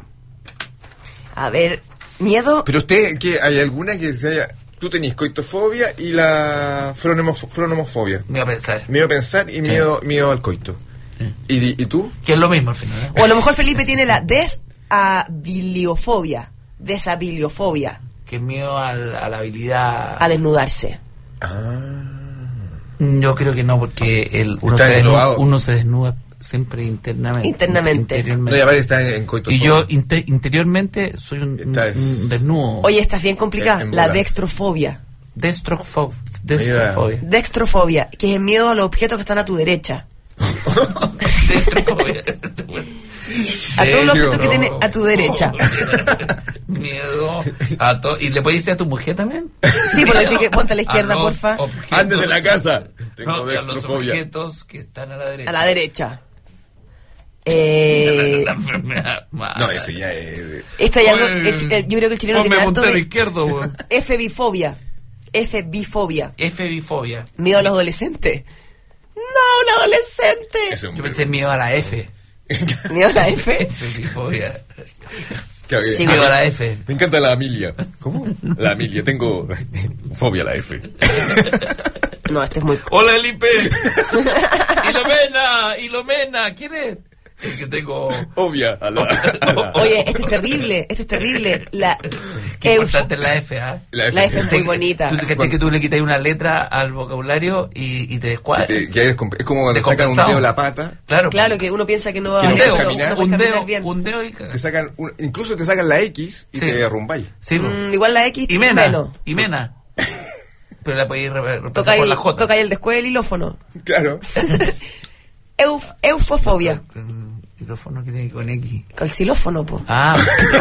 C: A ver, miedo.
B: Pero usted, ¿qué, ¿hay alguna que se haya... Tú tenés coitofobia y la fronemofo- fronomofobia.
A: Miedo a pensar.
B: Miedo a pensar y miedo, miedo al coito.
A: Sí.
B: ¿Y, ¿Y tú?
A: Que es lo mismo al final. ¿eh?
C: O a lo mejor Felipe tiene la desabiliofobia. Desabiliofobia.
A: Que es miedo al- a la habilidad.
C: A desnudarse.
B: Ah.
A: Yo creo que no, porque el, uno,
B: Está
A: se desnuda,
B: englobado.
A: uno se desnuda siempre internamente.
C: Internamente.
B: No,
A: Interiormente.
B: ya vale, está en, en coitofobia.
A: y yo inte- interiormente soy un,
B: Está es-
A: un desnudo.
C: Oye, esta es bien complicada.
B: En- en
C: La
B: bolas.
C: dextrofobia.
A: Destrofo- destrofobia.
C: Dextrofobia, que es el miedo a los objetos que están a tu derecha.
A: Destrofobia.
C: A todos los
B: Serio,
C: objetos que
B: no.
C: tienes a tu derecha.
A: Miedo a todo. ¿Y le puedes decir a tu mujer también?
C: Sí, por decir que ponte a la izquierda,
A: A los
C: porfa.
A: objetos-
B: Antes de la casa. Tengo
A: No, a los
B: dextrofobia.
A: objetos que están a la derecha.
C: A la derecha. Eh,
A: La enfermedad mala.
B: No, ese ya es...
C: esta hay algo,
A: Oye,
C: el- el- yo creo que el chileno
A: ponme
C: tiene harto
A: puntero
C: de
A: izquierdo, weón.
C: F-bifobia. F-bifobia.
A: F-bifobia.
C: Miedo a los adolescentes. No, un adolescente.
B: Ese hombre.
A: Yo pensé miedo a la F.
C: Miedo a la F.
A: F-bifobia.
B: Claro que-
C: Sí,
A: Miedo a
C: bueno.
A: la F.
B: Me encanta la Amelia. ¿Cómo? La Amelia. Tengo fobia a la F.
C: No, este es muy...
A: Hola, Elipe. Ilomena, Ilomena, ¿quién es? Es que tengo...
B: Obvia a la... a la-
C: Oye, este es terrible, este es terrible. La,
A: Qué
C: eufo-
A: importante es la F, ¿ah?
B: la F.
C: la F es muy bonita.
A: Tú te caché que tú le quitas una letra al vocabulario y, y te descuadras.
B: Que te- que es, com- es como cuando sacan un
A: Descompensado.
B: dedo de la pata,
A: Claro,
C: Claro que uno piensa que no va
B: Que
C: a
B: no
A: un
B: puedes
A: dedo,
B: caminar.
A: un dedo,
C: bien.
A: un dedo y
B: te sacan un- incluso te sacan la X y
A: Sí.
B: te arrumbáis.
A: Sí, po.
C: Mm, igual la X
A: y Mena,
C: menos.
A: y Mena. Pero la podéis re- reemplazar
C: Toca
A: por
C: ahí,
A: la J.
C: toca ahí el descueve del hilófono.
B: Claro.
C: Euf- eufofobia.
A: El micrófono que tiene con X.
C: Con el xilófono, po.
A: Ah,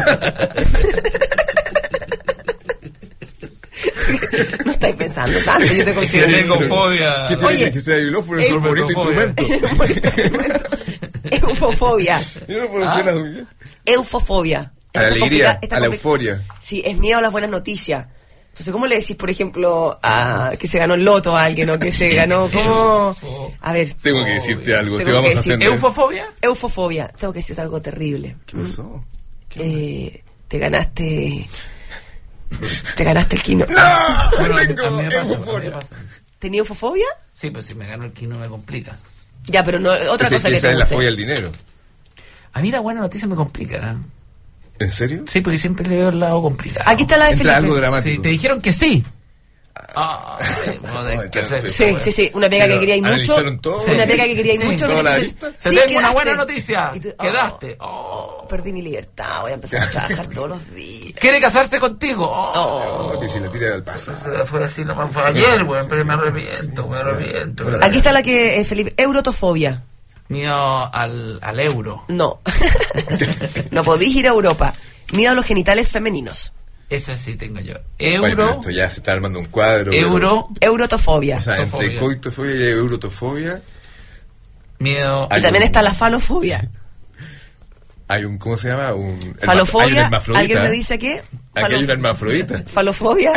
C: No estáis pensando tanto, yo te
A: que
C: considero.
A: tengo fobia.
B: ¿Qué tiene
C: Oye,
B: que ser el xilófono? Es
C: el
B: su favorito
A: xilofobia.
B: instrumento.
C: Eufofobia.
B: El xilófono suena muy bien.
C: Eufofobia.
B: A la
C: Está
B: alegría,
C: complica- está
B: a la
C: compli-
B: euforia.
C: Sí, es miedo a las buenas noticias. Entonces, ¿cómo le decís, por ejemplo, a que se ganó el loto a alguien o que se ganó? ¿Cómo? A ver,
B: Tengo que decirte algo,
C: Tengo
B: te vamos
C: que
B: a
C: decir-
B: hacer...
A: ¿Eufofobia?
C: eufofobia. Tengo que decirte algo terrible.
B: ¿Qué pasó?
C: Eh, te ganaste. Te ganaste el kino.
A: Bueno, a mí-
B: tengo
A: a mí me pasa, a mí me
B: eufofobia.
A: pasa.
C: ¿Tenía eufofobia?
A: Sí, pues si me gano el kino me complica.
C: Ya, pero no, otra
B: Ese-
C: cosa que
B: esa
C: te
B: es la
C: guste.
B: fobia al dinero.
A: A mí la buena noticia me complica, ¿no?
B: ¿En serio?
A: Sí, porque siempre le veo el lado complicado.
C: Aquí está la de
B: Entra
C: Felipe.
B: algo dramático.
A: Sí, te dijeron que sí. Ay, no, de-
B: No,
A: ¿qué hacer?
B: pero-
C: Sí, sí, sí, una pega
B: Pero
C: que queríais mucho.
B: analizaron todo.
C: Una pega que queríais
A: Sí.
C: mucho.
B: Toda
C: que
B: la
C: dices,
B: lista.
A: Te
C: sí,
A: tengo una
C: quedaste.
A: buena noticia.
C: Y tú, oh,
A: Quedaste. Oh.
C: perdí mi libertad, voy a empezar a trabajar todos los días.
A: ¿Quiere casarse contigo? Oh.
C: Oh.
B: No, que si la tira del paso.
A: Fue así, no fue ayer, weón, pero me arrepiento, me arrepiento. me
C: Aquí
A: arrepiento.
C: está la que, eh, Felipe, eurotofobia.
A: Miedo al, al euro.
C: No. No podéis ir a Europa. Miedo a los genitales femeninos.
A: Ese sí tengo yo.
B: Oye, pero
A: Euro,
B: esto ya se está armando un cuadro.
A: euro,
C: Eurotofobia.
B: pero- o sea, entre
A: Tofobia.
B: coitofobia y eurotofobia
A: miedo.
C: Y
B: hay
C: también
B: un-
C: está la falofobia.
B: hay un, ¿cómo se llama? Un hermaf- hay un
C: Falofobia,
B: hermafrodita.
C: ¿alguien me dice qué?
B: Aquí hay
C: Falo-
B: una hermafrodita.
C: Falofobia.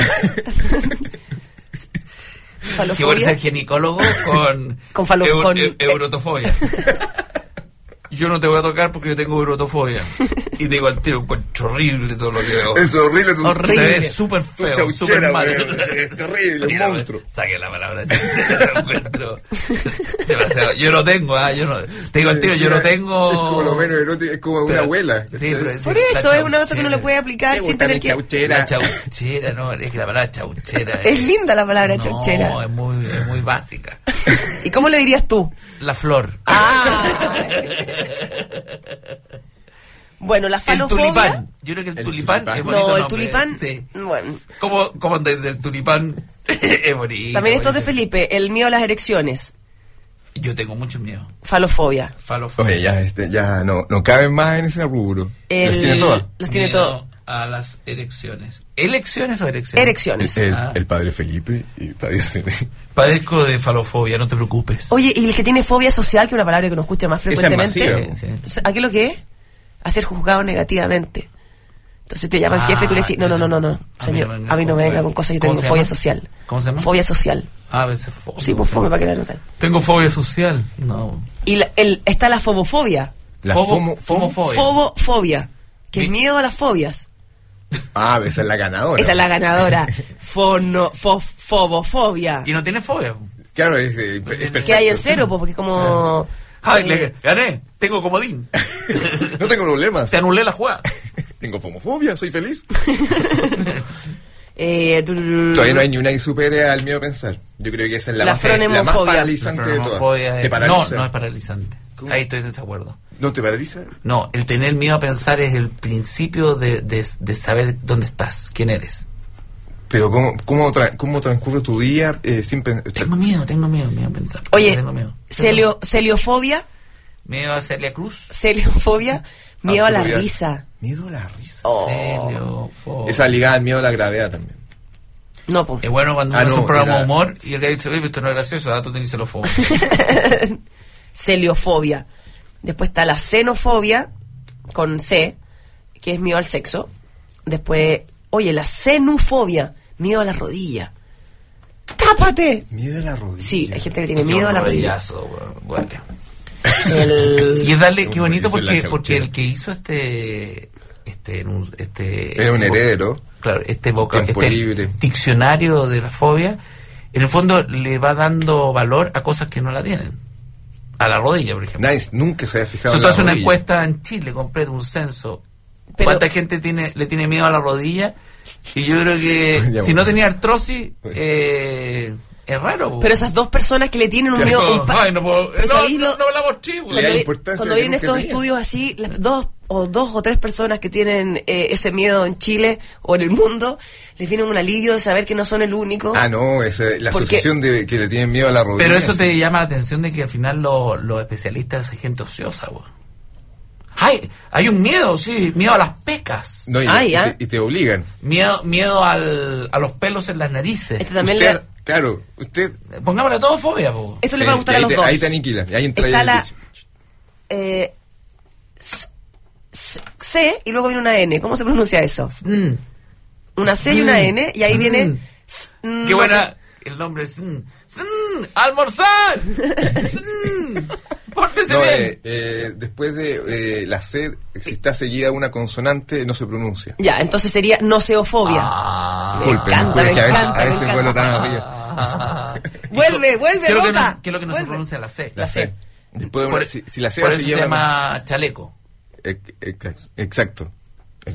A: Que voy a
C: Falofobia.
A: ser ginecólogo con,
C: Con falo-
A: eu-
C: con-
A: eu- eurotofobia. Yo no te voy a tocar porque yo tengo eurotofobia. Y te digo al tiro, encuentro horrible todo lo que veo.
B: Es horrible tu,
C: Horrible.
A: Se ve súper
B: tu
A: feo, súper
B: chauchera,
A: malo.
B: weón. Es terrible, un
A: Mira,
B: monstruo.
A: Saque la palabra chauchera, lo encuentro demasiado. Yo no tengo, ah, yo no. Te digo al tiro, yo no tengo.
B: Es como lo menos erótico, es como una
A: Pero-
B: abuela.
A: Sí, pero es-
C: Por
A: la
C: eso es una cosa que uno le
A: chauchera.
C: puede aplicar
B: Me
C: sin
B: gusta
C: tener
B: mi
C: que...
B: chauchera.
A: La chauchera, no, es que la palabra chauchera
C: Es linda la palabra
A: no,
C: chauchera.
A: es muy, es muy básica.
C: ¿Y cómo le dirías tú?
A: La flor.
C: Ah. Bueno, la
A: El
C: falofobia...
A: tulipán. Yo creo que el,
B: El
A: tulipán,
B: tulipán.
A: es bonito.
C: No, el
A: nombre.
C: tulipán...
A: Sí.
C: Bueno.
A: ¿Cómo, cómo desde el tulipán es bonito?
C: También esto es de
A: bonito.
C: Felipe, el miedo a las erecciones.
A: Yo tengo mucho miedo.
C: Falofobia.
A: Falofobia.
B: Oye, ya, este, ya no, no caben más en ese rubro.
C: El-
B: Las tiene todas.
C: Los tiene
A: Miedo
C: todo.
A: A las erecciones. ¿Elecciones o erecciones?
C: Erecciones.
B: El,
A: Ah.
B: el padre Felipe y padece de-
A: Padezco de falofobia, no te preocupes.
C: Oye, y el que tiene fobia social, que es una palabra que uno escucha más
B: Esa es
C: frecuentemente.
B: masiva.
A: Sí, sí.
C: ¿A qué es lo que es? A ser juzgado negativamente. Entonces te llama el
A: Ah,
C: jefe y tú le decís, no, no, no, no, no,
A: a mí
C: señor,
A: no venga
C: a mí no
A: con
C: me venga
A: fobia.
C: con cosas, yo
A: ¿Cómo
C: tengo
A: se
C: fobia
A: llama?
C: social.
A: ¿Cómo se llama?
C: Fobia social.
A: Ah, a veces fobia.
C: Sí, pues fobia para que la noten.
A: Tengo fobia social. No.
C: Y la- el, está la fobofobia.
B: La
A: Fobo-
B: fomo, fomo-
A: fomofobia.
C: Fobofobia, que es
A: Mi-
C: miedo a las fobias.
B: Ah, esa es la ganadora.
C: Esa es la ganadora. Fono, fo- fobofobia.
A: Y no tiene fobia.
B: Claro, es, eh, es perfecto.
C: Que hay en cero, pues, porque como...
A: Ay,
C: eh,
A: le gané. Tengo comodín.
B: No tengo problemas.
A: Te anulé la jugada.
B: Tengo fomofobia, soy feliz.
C: eh,
B: Todavía no hay ni una que supere al miedo a pensar. Yo creo que esa es la,
C: La
B: más, la más
C: fronemofobia.
B: paralizante de todas.
A: Fobia
B: ¿Te
A: es-
B: paraliza?
A: No, no es paralizante.
B: ¿Cómo?
A: Ahí estoy de desacuerdo.
B: ¿No te paraliza?
A: No, el tener miedo a pensar es el principio de, de, de saber dónde estás, quién eres.
B: Pero ¿cómo, cómo, tra- cómo transcurre tu día eh, sin pensar?
A: Tengo miedo, tengo miedo, miedo a pensar.
C: Oye,
A: tengo miedo.
C: celio, celiofobia,
A: Miedo a Celia Cruz.
C: celiofobia, miedo a la
B: Autoridad.
C: risa.
B: Miedo a la risa.
C: Oh.
A: Celiofobia.
B: Esa ligada al miedo a la gravedad también.
C: No, pues.
A: Es bueno cuando
B: Ah,
A: uno hace
B: no,
A: un programa
B: era-
A: de humor y el que dice, oye, esto no es gracioso, ah, tú tenés celofobia.
C: Celiofobia. Después está la xenofobia, con C, que es miedo al sexo. Después, oye, la xenofobia, miedo a la rodilla. ¡Tápate!
B: Miedo a la rodilla.
C: Sí, hay gente que tiene miedo a la rodilla.
A: Rodillazo, weón. Bueno.
C: El-
A: Y es darle, qué
B: Como
A: bonito,
B: dice la
A: porque,
B: chauchera.
A: porque el que hizo este, este, en un- este,
B: Era un heredero.
A: Claro, este, voca-
B: Tiempo
A: este
B: libre.
A: diccionario de la fobia, en el fondo le va dando valor a cosas que no la tienen. A la rodilla, por ejemplo.
B: Nadie nunca se había fijado
A: Sobre
B: en
A: todo
B: la
A: hace una
B: rodilla.
A: encuesta en Chile, compré un censo.
C: Pero-
A: ¿Cuánta gente tiene le tiene miedo a la rodilla? Y yo creo que
B: Ya,
A: si
B: bueno.
A: no tenía artrosis, eh, es raro.
C: Pero esas dos personas que le tienen un
B: Claro.
C: miedo... un pa-
A: Ay, no puedo.
C: Pero
A: No,
C: ¿sabéis
A: no,
C: lo-
A: no hablamos chivo.
B: Le da
C: vi-
B: importancia
C: cuando
B: que
C: vienen
B: nunca
C: estos
B: tenía.
C: estudios así, las dos o dos o tres personas que tienen eh, ese miedo en Chile o en el mundo, les viene un alivio de saber que no son el único.
B: Ah, no, esa, la
C: Porque-
B: asociación de que le tienen miedo a la rodilla.
A: Pero eso
B: sí.
A: te llama la atención de que al final lo- los especialistas son gente ociosa, güey. Ay, hay un miedo, sí, miedo a las pecas.
B: No, y,
C: Ah,
B: y
C: ya.
B: te, y te obligan.
A: Miedo, miedo al, a los pelos en las narices.
C: Este también
B: Usted,
C: le-
B: claro, usted...
A: Pongámosle todo fobia, po.
C: Esto
B: sí,
C: le va a gustar
B: y
C: a
B: ahí
C: los
B: te-
C: dos.
B: Ahí te aniquilan, y ahí entra
C: Está
B: ya el
C: la
B: vicio.
C: eh, s- s- C y luego viene una N. ¿Cómo se pronuncia eso?
A: Mm.
C: Una C y una N y ahí
A: Mm.
C: viene... s- mm,
A: Qué
C: no
A: buena.
C: sé.
A: El nombre es. mm, mm, ¡Almorzar! Mm, ¡Pórtese
B: No,
A: bien!
B: eh, eh, después de eh, la C, si está seguida una consonante, no se pronuncia.
C: Ya, entonces sería noceofobia.
A: Ah.
C: Me
B: Disculpen,
C: encanta,
B: pues,
C: me
B: que a veces,
C: encanta,
B: a
C: me
B: veces
C: encanta.
B: vuelo tan arriba.
A: Ah.
C: Vuelve, vuelve,
A: ¿Qué es lo que
C: Boca.
A: no, qué es lo que no se
C: Vuelve.
A: pronuncia la C?
C: La C.
B: Después de
A: Por-
B: una, si, si la C
A: por
B: va
A: eso se
B: seguida una-
A: llama chaleco.
B: Ex- ex- Exacto.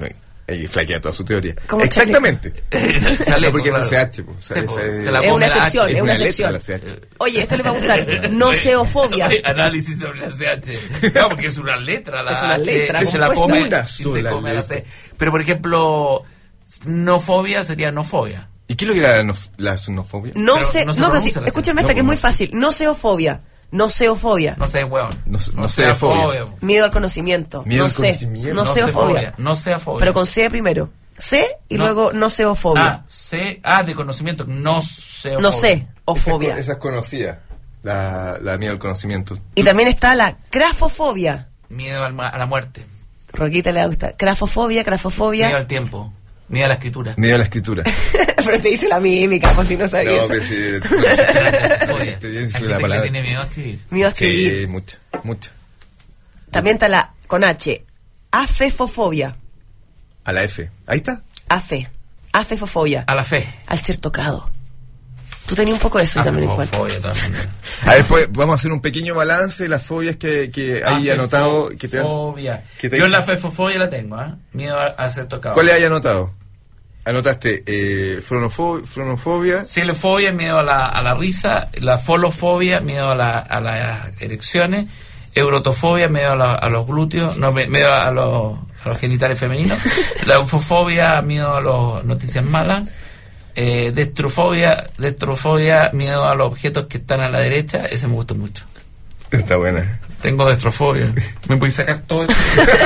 B: Ahí flaquea toda su teoría.
C: ¿Cómo
B: Exactamente.
A: Chaleco,
B: No, porque
A: claro.
B: es C H, po. O sea,
A: Sí, po.
B: esa es-
A: Se la
C: Es
A: come
C: una
A: la
C: excepción,
A: H.
C: es una
B: letra
C: excepción.
B: la C H.
C: Oye, esto le va a gustar. Noceofobia.
A: Oye, análisis sobre la C H. No, porque es una letra la
C: Es una
A: H.
C: letra,
A: y
C: por
A: se la
C: supuesto.
A: come
B: Una
A: y se
B: sola
A: come la
B: letra.
A: C. Pero, por ejemplo, nofobia sería nofobia.
B: ¿Y qué es lo que era la, nof- la sonofobia?
C: No
A: Pero
C: sé,
A: no
C: no,
A: se
C: pero
A: pronuncia
C: sí,
A: la C.
C: escúchame
B: No,
C: esta que es muy
B: no.
C: fácil. Noceofobia. Noceofobia.
A: No sé, weón.
B: No, no
A: No
B: sé,
A: sea
B: fobia.
A: fobia.
C: Miedo al conocimiento.
B: Miedo
C: no
B: al
C: sé.
B: conocimiento.
A: No
C: Noceofobia.
A: sea No sea fobia.
C: Pero con C primero. C y
A: No.
C: luego noceofobia.
A: Ah, C, ah, de conocimiento. No sé.
C: no sé, o
B: Esa,
C: fobia.
B: esa es conocida. La, la miedo al conocimiento.
C: Y también está la crafofobia.
A: Miedo al ma- a la muerte.
C: Roquita le va a gustar. Crafofobia,
A: Miedo
C: crafofobia.
A: al tiempo. Miedo a la escritura.
B: Miedo a la escritura.
C: Pero te dice la mímica, por si no sabías.
B: No,
C: eso.
B: pero si no
A: Fobia.
B: existe bien
A: Hay
B: la
A: gente que le
B: palabra.
A: tiene miedo a escribir.
C: Miedo a escribir.
B: Sí, mucha, mucha.
C: También está la, con H, afefofobia.
B: A la F. Ahí está.
C: Afe. Afefofobia.
A: A la fe.
C: Al ser tocado. Tú tenías un poco de eso
A: Ah,
C: también en cuenta.
A: fobia también.
B: A ver, pues, vamos a hacer un pequeño balance de las fobias que, que hay
A: Afefo-
B: anotado. Que te,
A: fobia.
B: que te-
A: Yo la fefofobia la tengo, ¿ah? Miedo a, a ser tocado.
B: ¿Cuáles hay anotado? Anotaste eh, fronofo- fronofobia.
A: Silefobia, miedo a la, a la risa. La folofobia, miedo a, la, a las erecciones. Eurotofobia, miedo a, la- a los glúteos. No, me- miedo a los, a los genitales femeninos. La eufofobia, miedo a las noticias malas. Eh, destrofobia, destrofobia, miedo a los objetos que están a la derecha. Ese me gusta mucho.
B: Está buena.
A: Tengo destrofobia. ¿Me voy a sacar todo eso?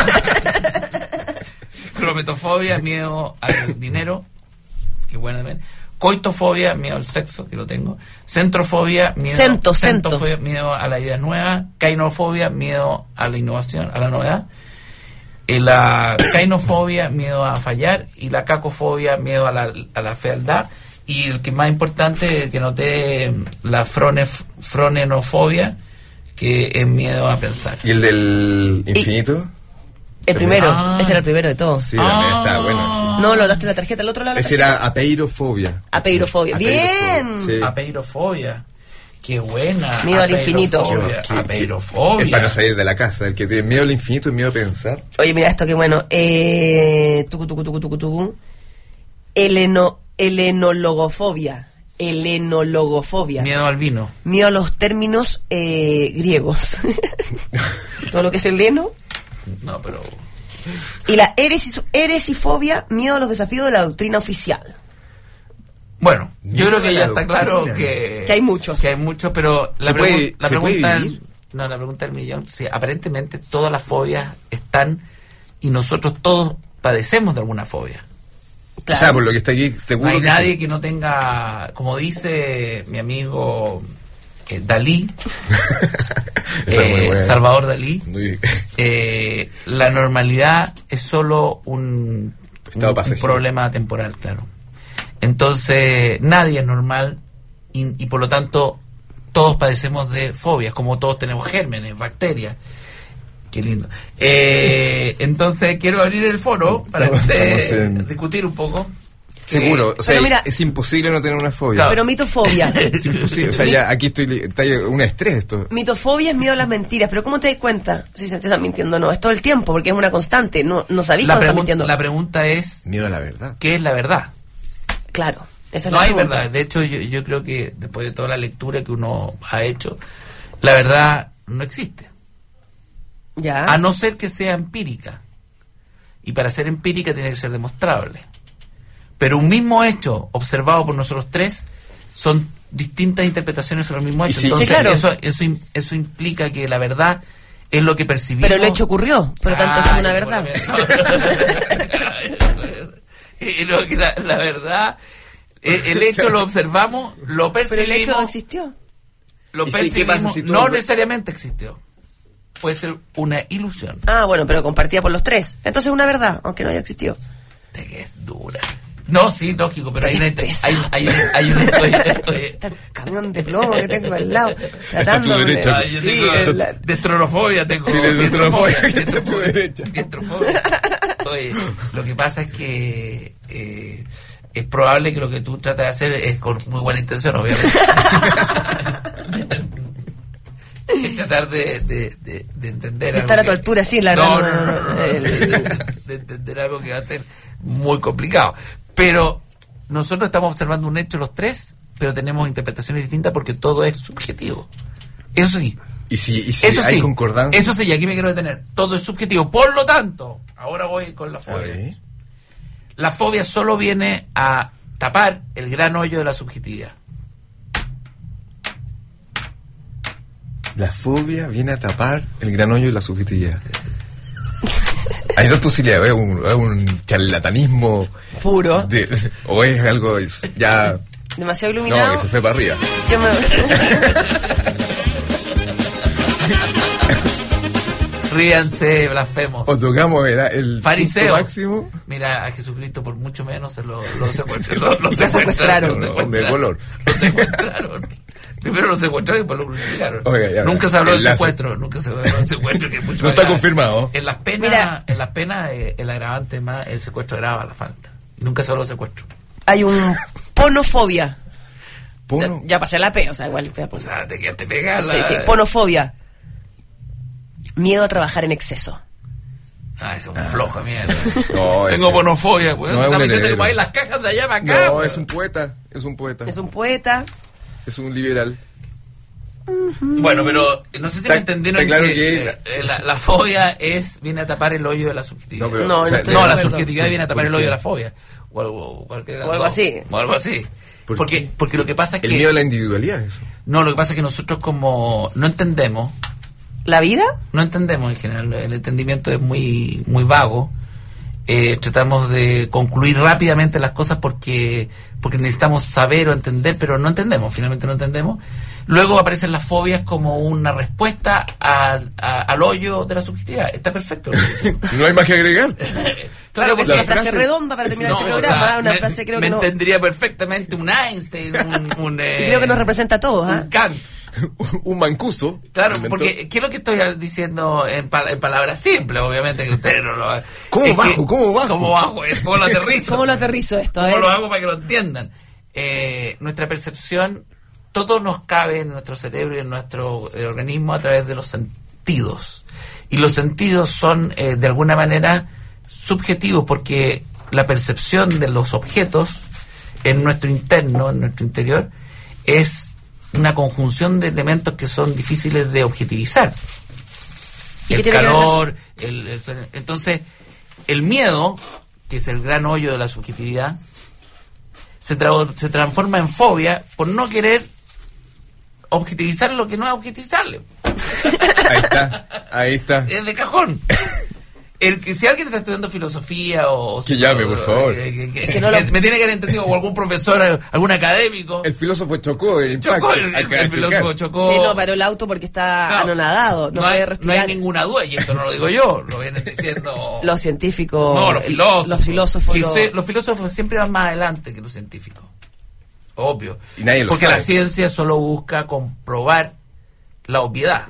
A: Crometofobia, miedo al dinero. Qué buena también. Coitofobia, miedo al sexo, que lo tengo. Centrofobia, miedo,
C: Cento, cento.
A: centofobia, miedo a las ideas nuevas. Cainofobia, miedo a la innovación, a la novedad. Y la cainofobia, miedo a fallar. Y la cacofobia, miedo a la, a la fealdad. Y el que más importante, que noté, la fronef, fronenofobia, que es miedo a pensar.
B: ¿Y el del infinito?
C: El primero,
A: Ah.
C: ese era el primero de todos.
B: Sí, también
A: Ah.
B: está bueno.
C: No, lo daste en la tarjeta, al otro lado. de la
B: Sí. Ese
C: tarjeta.
B: era apeirofobia.
C: Apeirofobia. Bien.
B: Sí.
A: Apeirofobia. Qué buena.
C: Miedo al infinito.
A: Apeirofobia.
B: Qué- qué-
A: Apeirofobia.
B: Es para no salir de la casa. El que tiene miedo al infinito y miedo a pensar.
C: Oye, mira esto, qué bueno. Eh, tucu, tucu, tucu, tucu, tucu. Heleno, helenologofobia. Helenologofobia.
A: Miedo al vino.
C: Miedo a los términos eh, griegos. Todo lo que es el heleno.
A: No, pero.
C: Y la heresis- heresifobia, miedo a los desafíos de la doctrina oficial.
A: Bueno, yo
B: Miedo
A: creo
B: a
A: que
B: la
A: ya está claro
B: doctrina.
A: que.
C: Que hay muchos.
A: Que hay muchos, pero la,
B: ¿Se
A: pregun-
B: puede-
A: la
B: se puede
A: pregunta.
B: vivir?
A: No, la pregunta del millón. Sí, aparentemente todas las fobias están. Y nosotros todos padecemos de alguna fobia.
C: Claro.
B: O sea, por lo que está aquí,
A: No
B: seguro
A: hay
B: que
A: nadie
B: sí.
A: que no tenga. Como dice mi amigo eh, Dalí.
B: Esa es muy
A: eh,
B: buena.
A: Salvador Dalí.
B: Muy-
A: Eh, la normalidad es solo un,
B: Estado
A: un- un
B: pasajero.
A: problema temporal, claro. Entonces, nadie es normal y, y por lo tanto todos padecemos de fobias, como todos tenemos gérmenes, bacterias. Qué lindo. Eh, entonces, quiero abrir el foro para
B: Estamos-
A: eh,
B: estamos en-
A: discutir un poco.
B: Seguro, o sea,
C: Pero mira-
B: es imposible no tener una fobia.
A: Claro.
C: Pero mitofobia.
B: Es imposible, o sea, ya aquí estoy, li- está ya un estrés esto.
C: Mitofobia es miedo a las mentiras. Pero ¿cómo te das cuenta si se te están mintiendo o no? Es todo el tiempo, porque es una constante. No, no sabís
A: La,
C: cuando están
A: pregun-
C: mintiendo.
A: la pregunta es,
B: Miedo a la verdad.
A: ¿qué es la verdad?
C: Claro. Esa es
A: No
C: la
A: hay
C: pregunta.
A: verdad. De hecho, yo, yo creo que después de toda la lectura que uno ha hecho, la verdad no existe.
C: Ya.
A: A no ser que sea empírica. Y para ser empírica tiene que ser demostrable. Pero un mismo hecho observado por nosotros tres son distintas interpretaciones sobre el mismo
B: Y
A: hecho.
B: sí,
A: Entonces,
C: sí, claro.
A: eso, eso, im- eso implica que la verdad es lo que percibimos.
C: Pero el hecho ocurrió. Por lo tanto, eso es
A: Ay,
C: una
A: por
C: verdad.
A: la- Y lo que la, la verdad, eh, el hecho lo observamos, lo
C: Pero
A: percibimos.
C: el hecho no existió.
A: Lo
B: ¿Y sí, qué
A: percibimos,
B: pasa si todo-
A: no necesariamente existió. Puede ser una ilusión.
C: Ah, bueno, pero compartida por los tres. Entonces es una verdad, aunque no haya existido.
A: De que es dura. No, sí, lógico, pero hay una...
C: Qué
A: Hay, hay, hay una... oye, oye,
C: Está el camión de plomo que tengo al lado. Tratando de...
B: derecha.
A: ay, yo
C: Sí,
A: tengo
C: es la-
A: destrofobia, tengo
B: Tienes destrofobia, que está a tu
A: destrofobia,
B: derecha.
A: destrofobia. Oye, lo que pasa es que eh, es probable que lo que tú tratas de hacer es con muy buena intención, obviamente. Es tratar de, de, de, de entender.
C: De estar
A: algo
C: a tu
A: que-
C: altura, sí, la
A: no,
C: verdad,
A: no,
C: no,
A: no, no, no,
C: el-
A: de, de entender algo que va a ser muy complicado. Pero nosotros estamos observando un hecho los tres, pero tenemos interpretaciones distintas porque todo es subjetivo. Eso sí.
B: Y si, y si
A: eso
B: hay
A: sí,
B: concordancia.
A: Eso sí, y aquí me quiero detener. Todo es subjetivo. Por lo tanto, ahora voy con la fobia.
B: Okay.
A: La fobia solo viene a tapar el gran hoyo de la subjetividad.
B: La fobia viene a tapar el gran hoyo de la subjetividad. Hay dos posibilidades, es un, es un charlatanismo
C: Puro.
B: de, o es algo ya
C: Demasiado iluminado.
B: no, que se fue para arriba.
C: Yo me...
A: Ríanse, blasfemos.
B: O tocamos el, el
A: Fariseo.
B: punto máximo.
A: Mira, a Jesucristo por mucho menos se lo, lo secuestraron. Lo, lo
C: Lo secuestraron.
A: Lo
B: Hombre de color.
A: Lo secuestraron. Primero lo secuestraron y después lo crucificaron.
B: Oiga, ya,
A: nunca
B: ya.
A: se habló del
B: Enlace.
A: secuestro, nunca se habló del secuestro, que es mucho
B: No
A: más
B: está
A: grave.
B: confirmado.
A: En las penas,
C: Mira.
A: en las penas eh, el agravante más, el secuestro agrava la falta. Y nunca se habló de secuestro.
C: Hay un ponofobia.
B: Pono.
C: Ya, ya pasé la P, o sea, igual.
A: O sea, te quedaste pegada.
C: Sí, sí, ponofobia. Miedo a trabajar en exceso.
A: Ah, ese es un flojo, mierda.
B: No,
A: Tengo
B: ese-
A: ponofobia, pues.
B: no, es
A: Está
B: un
A: diciendo
B: heredero.
A: como hay las cajas de allá para acá.
B: No,
A: pues.
B: es un poeta, es un poeta,
C: Es un poeta.
B: es un liberal.
A: Bueno, pero no sé si
B: Está-
A: me entendieron
B: está claro
A: que,
B: que-
A: eh, la, la fobia es viene a tapar el hoyo de la subjetividad.
B: No, pero,
C: No,
B: o sea,
C: no estoy
A: No,
C: de
A: la
C: acuerdo.
A: subjetividad viene a tapar
B: ¿Por
A: el hoyo
B: qué?
A: de la fobia. O algo, cualquiera de
C: O
A: las
C: algo
A: dos.
C: así.
A: O algo así.
B: ¿Por
A: Porque,
B: qué?
A: porque lo que pasa es
B: El
A: que...
B: miedo a la individualidad, eso.
A: No, lo que pasa es que nosotros como no entendemos,
C: ¿La vida?
A: no entendemos en general, el entendimiento es muy, muy vago. Eh, tratamos de concluir rápidamente las cosas porque, porque necesitamos saber o entender, pero no entendemos, finalmente no entendemos. Luego aparecen las fobias como una respuesta al, a- al hoyo de la subjetividad. Está perfecto lo que estoy diciendo.
B: No hay más que agregar.
A: Claro,
C: Es
A: porque
C: una frase
B: frase-
C: redonda para terminar
A: no,
C: este
A: o
C: programa.
A: sea,
C: una
A: me,
C: frase creo
A: me
C: que no.
A: entendería perfectamente un Einstein, un, un,
C: Y
A: eh,
C: creo que nos representa a todos, ¿ah?
A: un Kant.
B: Un mancuso.
A: Claro,
B: inventó-
A: porque ¿qué es lo que estoy diciendo en, pa- en palabras simples? Obviamente que ustedes no lo...
B: ¿Cómo
A: es
B: bajo?
A: que-
B: ¿Cómo bajo?
A: ¿Cómo bajo? Es ¿Cómo lo aterrizo?
C: ¿Cómo lo aterrizo esto? A
A: ¿Cómo
C: ver.
A: lo hago para que lo entiendan? Eh, nuestra percepción, todo nos cabe en nuestro cerebro y en nuestro eh, organismo a través de los sentidos. Y los sentidos son, eh, de alguna manera, subjetivos porque la percepción de los objetos en nuestro interno, en nuestro interior, es una conjunción de elementos que son difíciles de objetivizar.
C: ¿Y qué
A: El
C: tiene que ver
A: calor, el, el- entonces, el miedo, que es el gran hoyo de la subjetividad, se, tra- se transforma en fobia por no querer objetivizar lo que no es objetivizarle.
B: Ahí está, ahí está.
A: Es de cajón. El que si alguien está estudiando filosofía o... o
B: Que llame, por favor.
A: que- que- que-
C: Que no lo-
A: que me tiene que haber entendido, o algún profesor, algún académico.
B: El filósofo chocó el impacto.
A: chocó, el,
B: Hay
A: el-
B: que
A: el
B: explicar.
A: filósofo chocó.
C: Sí, no, paró el auto porque está
A: Claro.
C: anonadado. No,
A: no, hay,
C: puede
A: no
C: respirar.
A: hay ninguna duda, y esto no lo digo yo, lo vienen diciendo...
C: Los científicos.
A: No, los filósofos.
C: Los filósofos.
A: Que
C: lo-
A: se- los filósofos siempre van más adelante que los científicos. Obvio.
B: Y nadie lo
A: Porque
B: sabe.
A: la ciencia solo busca comprobar la obviedad.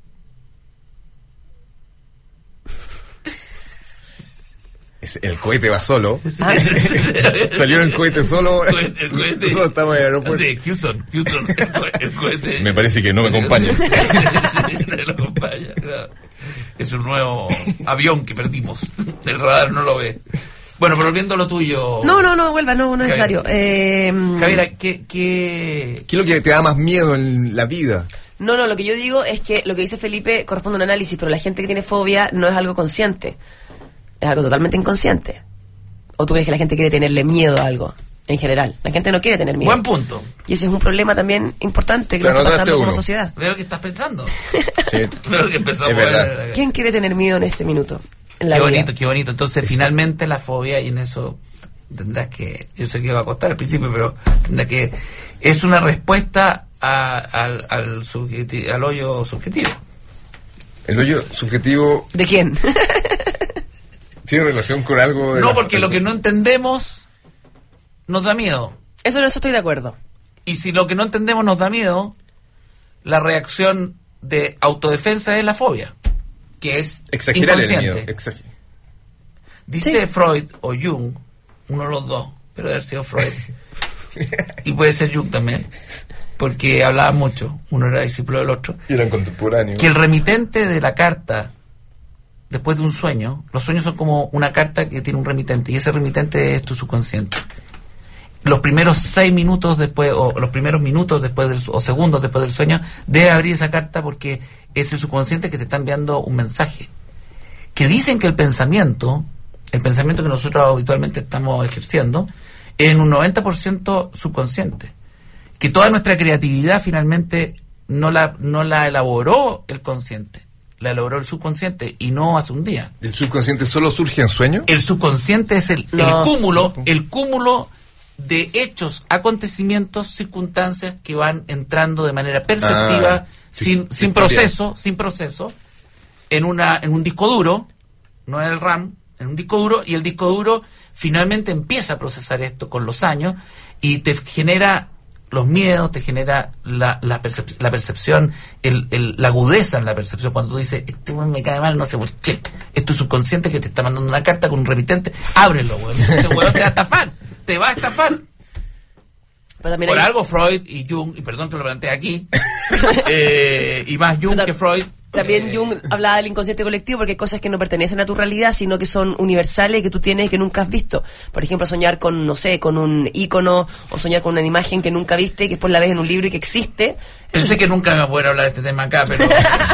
B: Es- El cohete va solo.
C: Ah.
B: Salió el cohete solo.
A: El cohete, el cohete.
B: Nosotros estamos en el aeropuerto.
A: Sí, Houston, Houston, el, co- el cohete.
B: Me parece que no me acompaña.
A: No lo acompaña, claro. Es un nuevo avión que perdimos. El radar no lo ve. Bueno, pero volviendo a lo tuyo.
C: No, no, no, vuelva, no, no es necesario. Eh,
A: Javiera, ¿qué, qué,
B: ¿Qué es lo que te da más miedo en la vida?
C: No, no, lo que yo digo es que lo que dice Felipe corresponde a un análisis, pero la gente que tiene fobia no es algo consciente. Es algo totalmente inconsciente. ¿O tú crees que la gente quiere tenerle miedo a algo? En general, la gente no quiere tener miedo.
A: Buen punto.
C: Y ese es un problema también importante que
B: Pero
C: nos está
B: anotaste
C: pasando como
B: uno.
C: sociedad.
A: Veo que estás pensando.
B: Sí.
A: Veo que empezó
B: Es
A: a mover-
B: verdad.
C: ¿Quién quiere tener miedo en este minuto? En la
A: Qué
C: vida?
A: bonito, qué bonito. Entonces, finalmente la fobia, y en eso tendrás que, yo sé que va a costar al principio, pero tendrás que, es una respuesta a- al, al, subjeti- al hoyo subjetivo.
B: El hoyo subjetivo
C: ¿De quién?
B: tiene relación con algo de
A: No,
B: la-
A: porque lo que no entendemos nos da miedo.
C: Eso en eso estoy de acuerdo.
A: Y si lo que no entendemos nos da miedo, la reacción de autodefensa es la fobia, que es
B: Exagerar el miedo.
A: inconsciente.
B: Exager-
A: Dice
C: Sí.
A: Freud o Jung, uno de los dos, pero debe haber sido Freud. Y puede ser Jung también, porque hablaba mucho, uno era discípulo del otro,
B: Y eran contemporáneos.
A: que el remitente de la carta después de un sueño, los sueños son como una carta que tiene un remitente, y ese remitente es tu subconsciente. Los primeros seis minutos después, o los primeros minutos después del, o segundos después del sueño, debes abrir esa carta porque es el subconsciente que te está enviando un mensaje. Que dicen que el pensamiento, el pensamiento que nosotros habitualmente estamos ejerciendo, es en un noventa por ciento subconsciente. Que toda nuestra creatividad finalmente no la, no la elaboró el consciente, la elaboró el subconsciente, y no hace un día.
B: ¿El subconsciente solo surge en sueños?
A: El subconsciente es el,
C: No.
A: el cúmulo, el cúmulo de hechos, acontecimientos, circunstancias que van entrando de manera perceptiva,
B: Ah, sí,
A: sin,
B: sí,
A: sin
B: está
A: proceso, sin proceso, en una, en un disco duro, no en el RAM, en un disco duro, y el disco duro finalmente empieza a procesar esto con los años y te genera los miedos, te genera la, la, percep- la percepción, el, el, la agudeza en la percepción. Cuando tú dices, este weón me cae mal, no sé por qué, es tu subconsciente que te está mandando una carta con un remitente, ábrelo, weón, este weón te va a estafar, te va a estafar.
C: Pero también
A: Por
C: hay-
A: algo Freud y Jung, y perdón que lo planteé aquí, eh, y más Jung
C: Pero
A: que Freud.
C: También
A: eh,
C: Jung hablaba del inconsciente colectivo porque hay cosas que no pertenecen a tu realidad, sino que son universales y que tú tienes y que nunca has visto. Por ejemplo, soñar con, no sé, con un ícono o soñar con una imagen que nunca viste y que después la ves en un libro y que existe.
A: Pensé que nunca me voy a poder hablar de este tema acá, pero...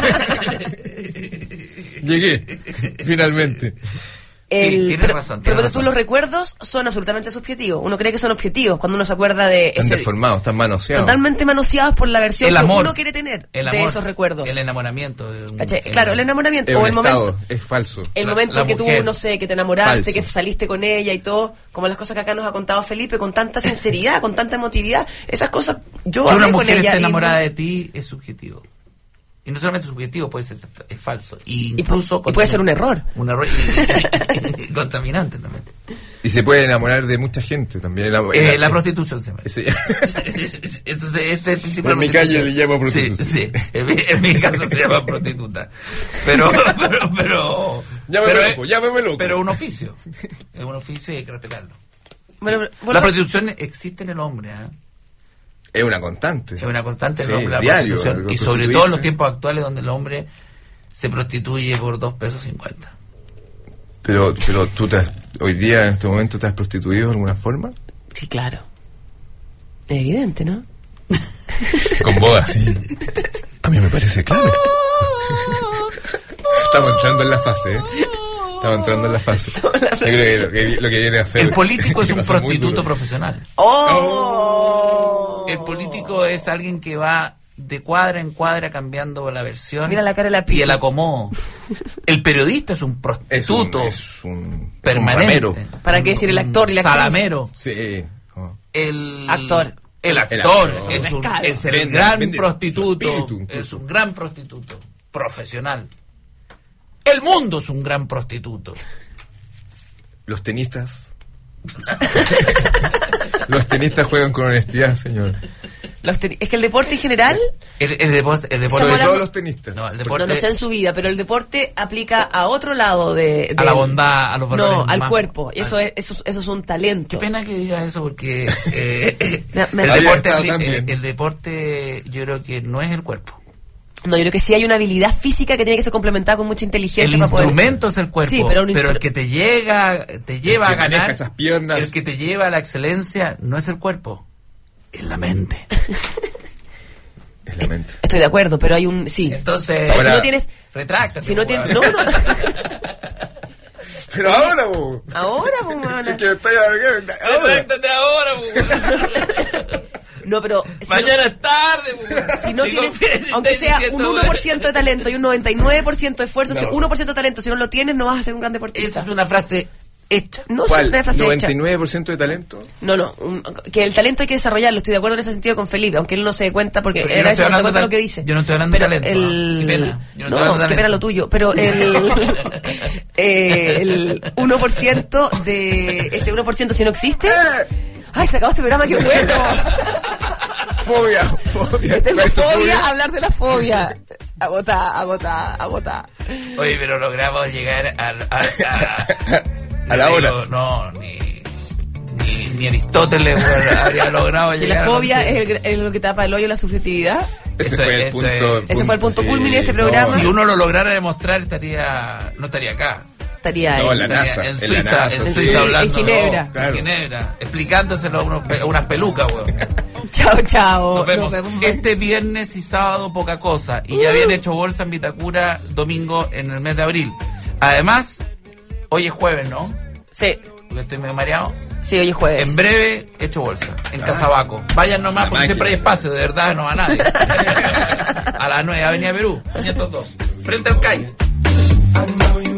B: Llegué, finalmente.
C: El-
A: tienes
C: pero,
A: razón,
C: pero
A: tienes
C: tú
A: razón.
C: los recuerdos son absolutamente subjetivos. Uno cree que son objetivos cuando uno se acuerda de
B: Están
C: ese,
B: deformados, están manoseados.
C: totalmente manoseados por la versión
A: El
C: que
A: amor,
C: uno quiere tener
A: el
C: de
A: amor,
C: esos recuerdos.
A: El enamoramiento. de un-
C: ¿Cachai? Claro, el enamoramiento
B: Es
C: o
B: un
C: el
B: estado,
C: momento
B: es falso.
C: el
A: La-
C: momento
A: la
C: en que
A: mujer.
C: tú, no sé, que te enamoraste,
B: Falso.
C: que saliste con ella y todo, como las cosas que acá nos ha contado Felipe, con tanta sinceridad, con tanta emotividad, esas cosas, yo
A: Que
C: hablé
A: una
C: con
A: mujer
C: ella
A: esté
C: y
A: enamorada
C: no-
A: de ti es subjetivo. Y no solamente subjetivo, puede ser, es falso. Y
C: Y
A: incluso...
C: pu- y puede ser un error.
A: Un error y- y- y contaminante también.
B: Y se puede enamorar de mucha gente también. El amor-
A: Eh, la
B: es-
A: prostitución se me
B: ese-
A: Entonces, ese es el principal.
B: En mi calle le llamo prostituta.
A: Sí, sí. En mi, en mi caso se llama prostituta. Pero, pero, pero.
B: Llámame
A: pero
B: loco,
A: es-
B: llámame loco.
A: Pero un oficio. Es un oficio y hay que respetarlo.
C: Bueno, pero-
A: La
C: bueno,
A: prostitución existe en el hombre, ¿ah?
B: Es una constante.
A: Es una constante en
B: Sí,
A: el hombre la
B: diario,
A: prostitución.
B: algo
A: Y sobre todo en
B: prostituirse.
A: los tiempos actuales donde el hombre se prostituye por dos pesos cincuenta.
B: Pero, pero tú te has- hoy día, en este momento, te has prostituido de alguna forma.
C: sí, claro. Es evidente, ¿no?
B: Con bodas, sí. A mí me parece claro. Estamos entrando en la fase, ¿eh? Estamos entrando en la fase. Yo creo que lo que, lo que viene a hacer...
A: El político es
B: que
A: un
B: va a ser muy
A: prostituto
B: duro.
A: profesional.
C: ¡Oh!
A: El político es alguien que va de cuadra en cuadra cambiando la versión
C: Mira la cara de la
A: y
C: Piti.
A: el acomodo. El periodista es un
B: Es un,
A: prostituto
B: es un, es
A: permanente.
B: un ramero.
C: ¿Para qué decir el actor y la actriz?
A: Salamero.
B: Sí. Oh.
A: El
C: Actor.
A: El actor,
B: El actor.
A: es, un,
C: Pescado.
A: es el
B: Vende-
A: gran
B: vende su
A: prostituto.
B: espíritu, incluso.
A: Es un gran prostituto profesional. El mundo es un gran prostituto.
B: Los tenistas. Los tenistas juegan con honestidad, señor.
C: Los teni- es que el deporte en general,
A: El, el deporte, el deporte
B: Sobre
C: hablando-
B: todo los tenistas.
A: no, el
C: no,
A: deporte
C: no sé en su vida, pero el deporte aplica a otro lado de...
A: a la
C: del-
A: bondad, a los valores
C: No, al
A: humanos.
C: cuerpo. Eso
A: Al-
C: es, eso, eso es un talento.
A: Qué pena que digas eso porque eh,
C: Me- me-
A: el,
B: Había
A: deporte,
B: estado
A: apli-
B: tan bien.
A: el, el deporte yo creo que no es el cuerpo.
C: No, yo creo que sí hay una habilidad física que tiene que ser complementada con mucha inteligencia
A: El
C: para poder-
A: instrumento es el cuerpo,
C: Sí, pero, un
A: pero el
C: instru-
A: que te llega, te lleva
B: que
A: a ganar,
B: maneja esas piernas.
A: el que te lleva a la excelencia no es el cuerpo, es la mente.
B: Es la mente.
C: Estoy de acuerdo, pero hay un... Sí.
A: Entonces,
C: Pero si
B: Ahora-
C: no tienes...
A: retráctate.
C: Si no
A: weón.
C: tienes... No, no.
B: Pero ahora, vos.
C: Ahora, pues, weona.
B: Es que me estoy alargando. Ahora.
A: Retráctate ahora, weón.
C: No, pero... si no-
A: Mañana es tarde, weón.
C: Si no
A: Si
C: tienes,
A: confías en
C: aunque
A: ti
C: sea
A: diciendo,
C: un uno por ciento de talento y un noventa y nueve por ciento de esfuerzo,
B: No.
C: si uno por ciento de talento, si no lo tienes, no vas a ser un gran
A: Esa
C: deportista.
A: es una frase hecha.
C: No es
B: ¿Cuál?
C: una frase
B: ¿noventa y
C: hecha.
B: nueve por ciento de talento?
C: No, no, un- que el talento hay que desarrollarlo. Estoy de acuerdo en ese sentido con Felipe, aunque él no se dé cuenta, porque
A: Pero yo
C: él
A: no
C: a veces
A: estoy
C: no se
A: hablando
C: cuenta
A: de
C: lo que
A: tal-
C: dice.
A: yo no estoy hablando de
C: Pero
A: talento,
C: el-
A: ¿ah? Qué pena. Yo no estoy
C: no,
A: hablando de
C: qué pena
A: talento.
C: lo tuyo. Pero el, eh, el uno por ciento de ese uno por ciento, si no existe. ¡Ay, se acabó este programa! ¡Qué bueno!
B: Fobia, fobia.
C: Tengo
B: ¿Cuál es tu
C: fobia a hablar de la fobia. Agotá, agotá, agotá.
A: Oye, pero logramos llegar a, a, a,
B: A la
A: no
B: hora.
A: digo, no, ni, ni, ni Aristóteles weón, habría logrado
C: Que
A: llegar
C: la
A: a
C: fobia
A: lo que-
C: es, el- es lo que tapa el hoyo, la subjetividad.
B: Ese
A: Eso
B: fue el
A: es-
B: punto.
A: eso es-
C: Ese fue el punto
B: sí,
C: culmine de este
B: no,
C: programa.
A: Si uno lo lograra demostrar, estaría no estaría acá.
C: Estaría
B: No,
C: ahí.
B: la
A: Estaría
B: NASA,
A: en
B: en la
A: Suiza,
B: NASA,
A: en
B: sí.
A: Suiza
C: En
A: hablando.
C: Ginebra.
B: Claro.
A: En Ginebra, explicándoselo a, unos pe- a unas pelucas, weón.
C: Chao, chao.
A: Nos vemos.
C: Nos vemos.
A: Este viernes y sábado poca cosa. Y ya habían hecho bolsa en Vitacura domingo en el mes de abril. Además, hoy es jueves, ¿no?
C: Sí,
A: Porque estoy medio mareado.
C: sí, hoy es jueves.
A: En breve, hecho bolsa. En Casabaco. Vayan nomás
B: La
A: porque siempre hay
B: magia,
A: espacio. De verdad, no va nadie. A las nueve, Avenida Perú, quinientos dos. Frente al calle.
D: I know you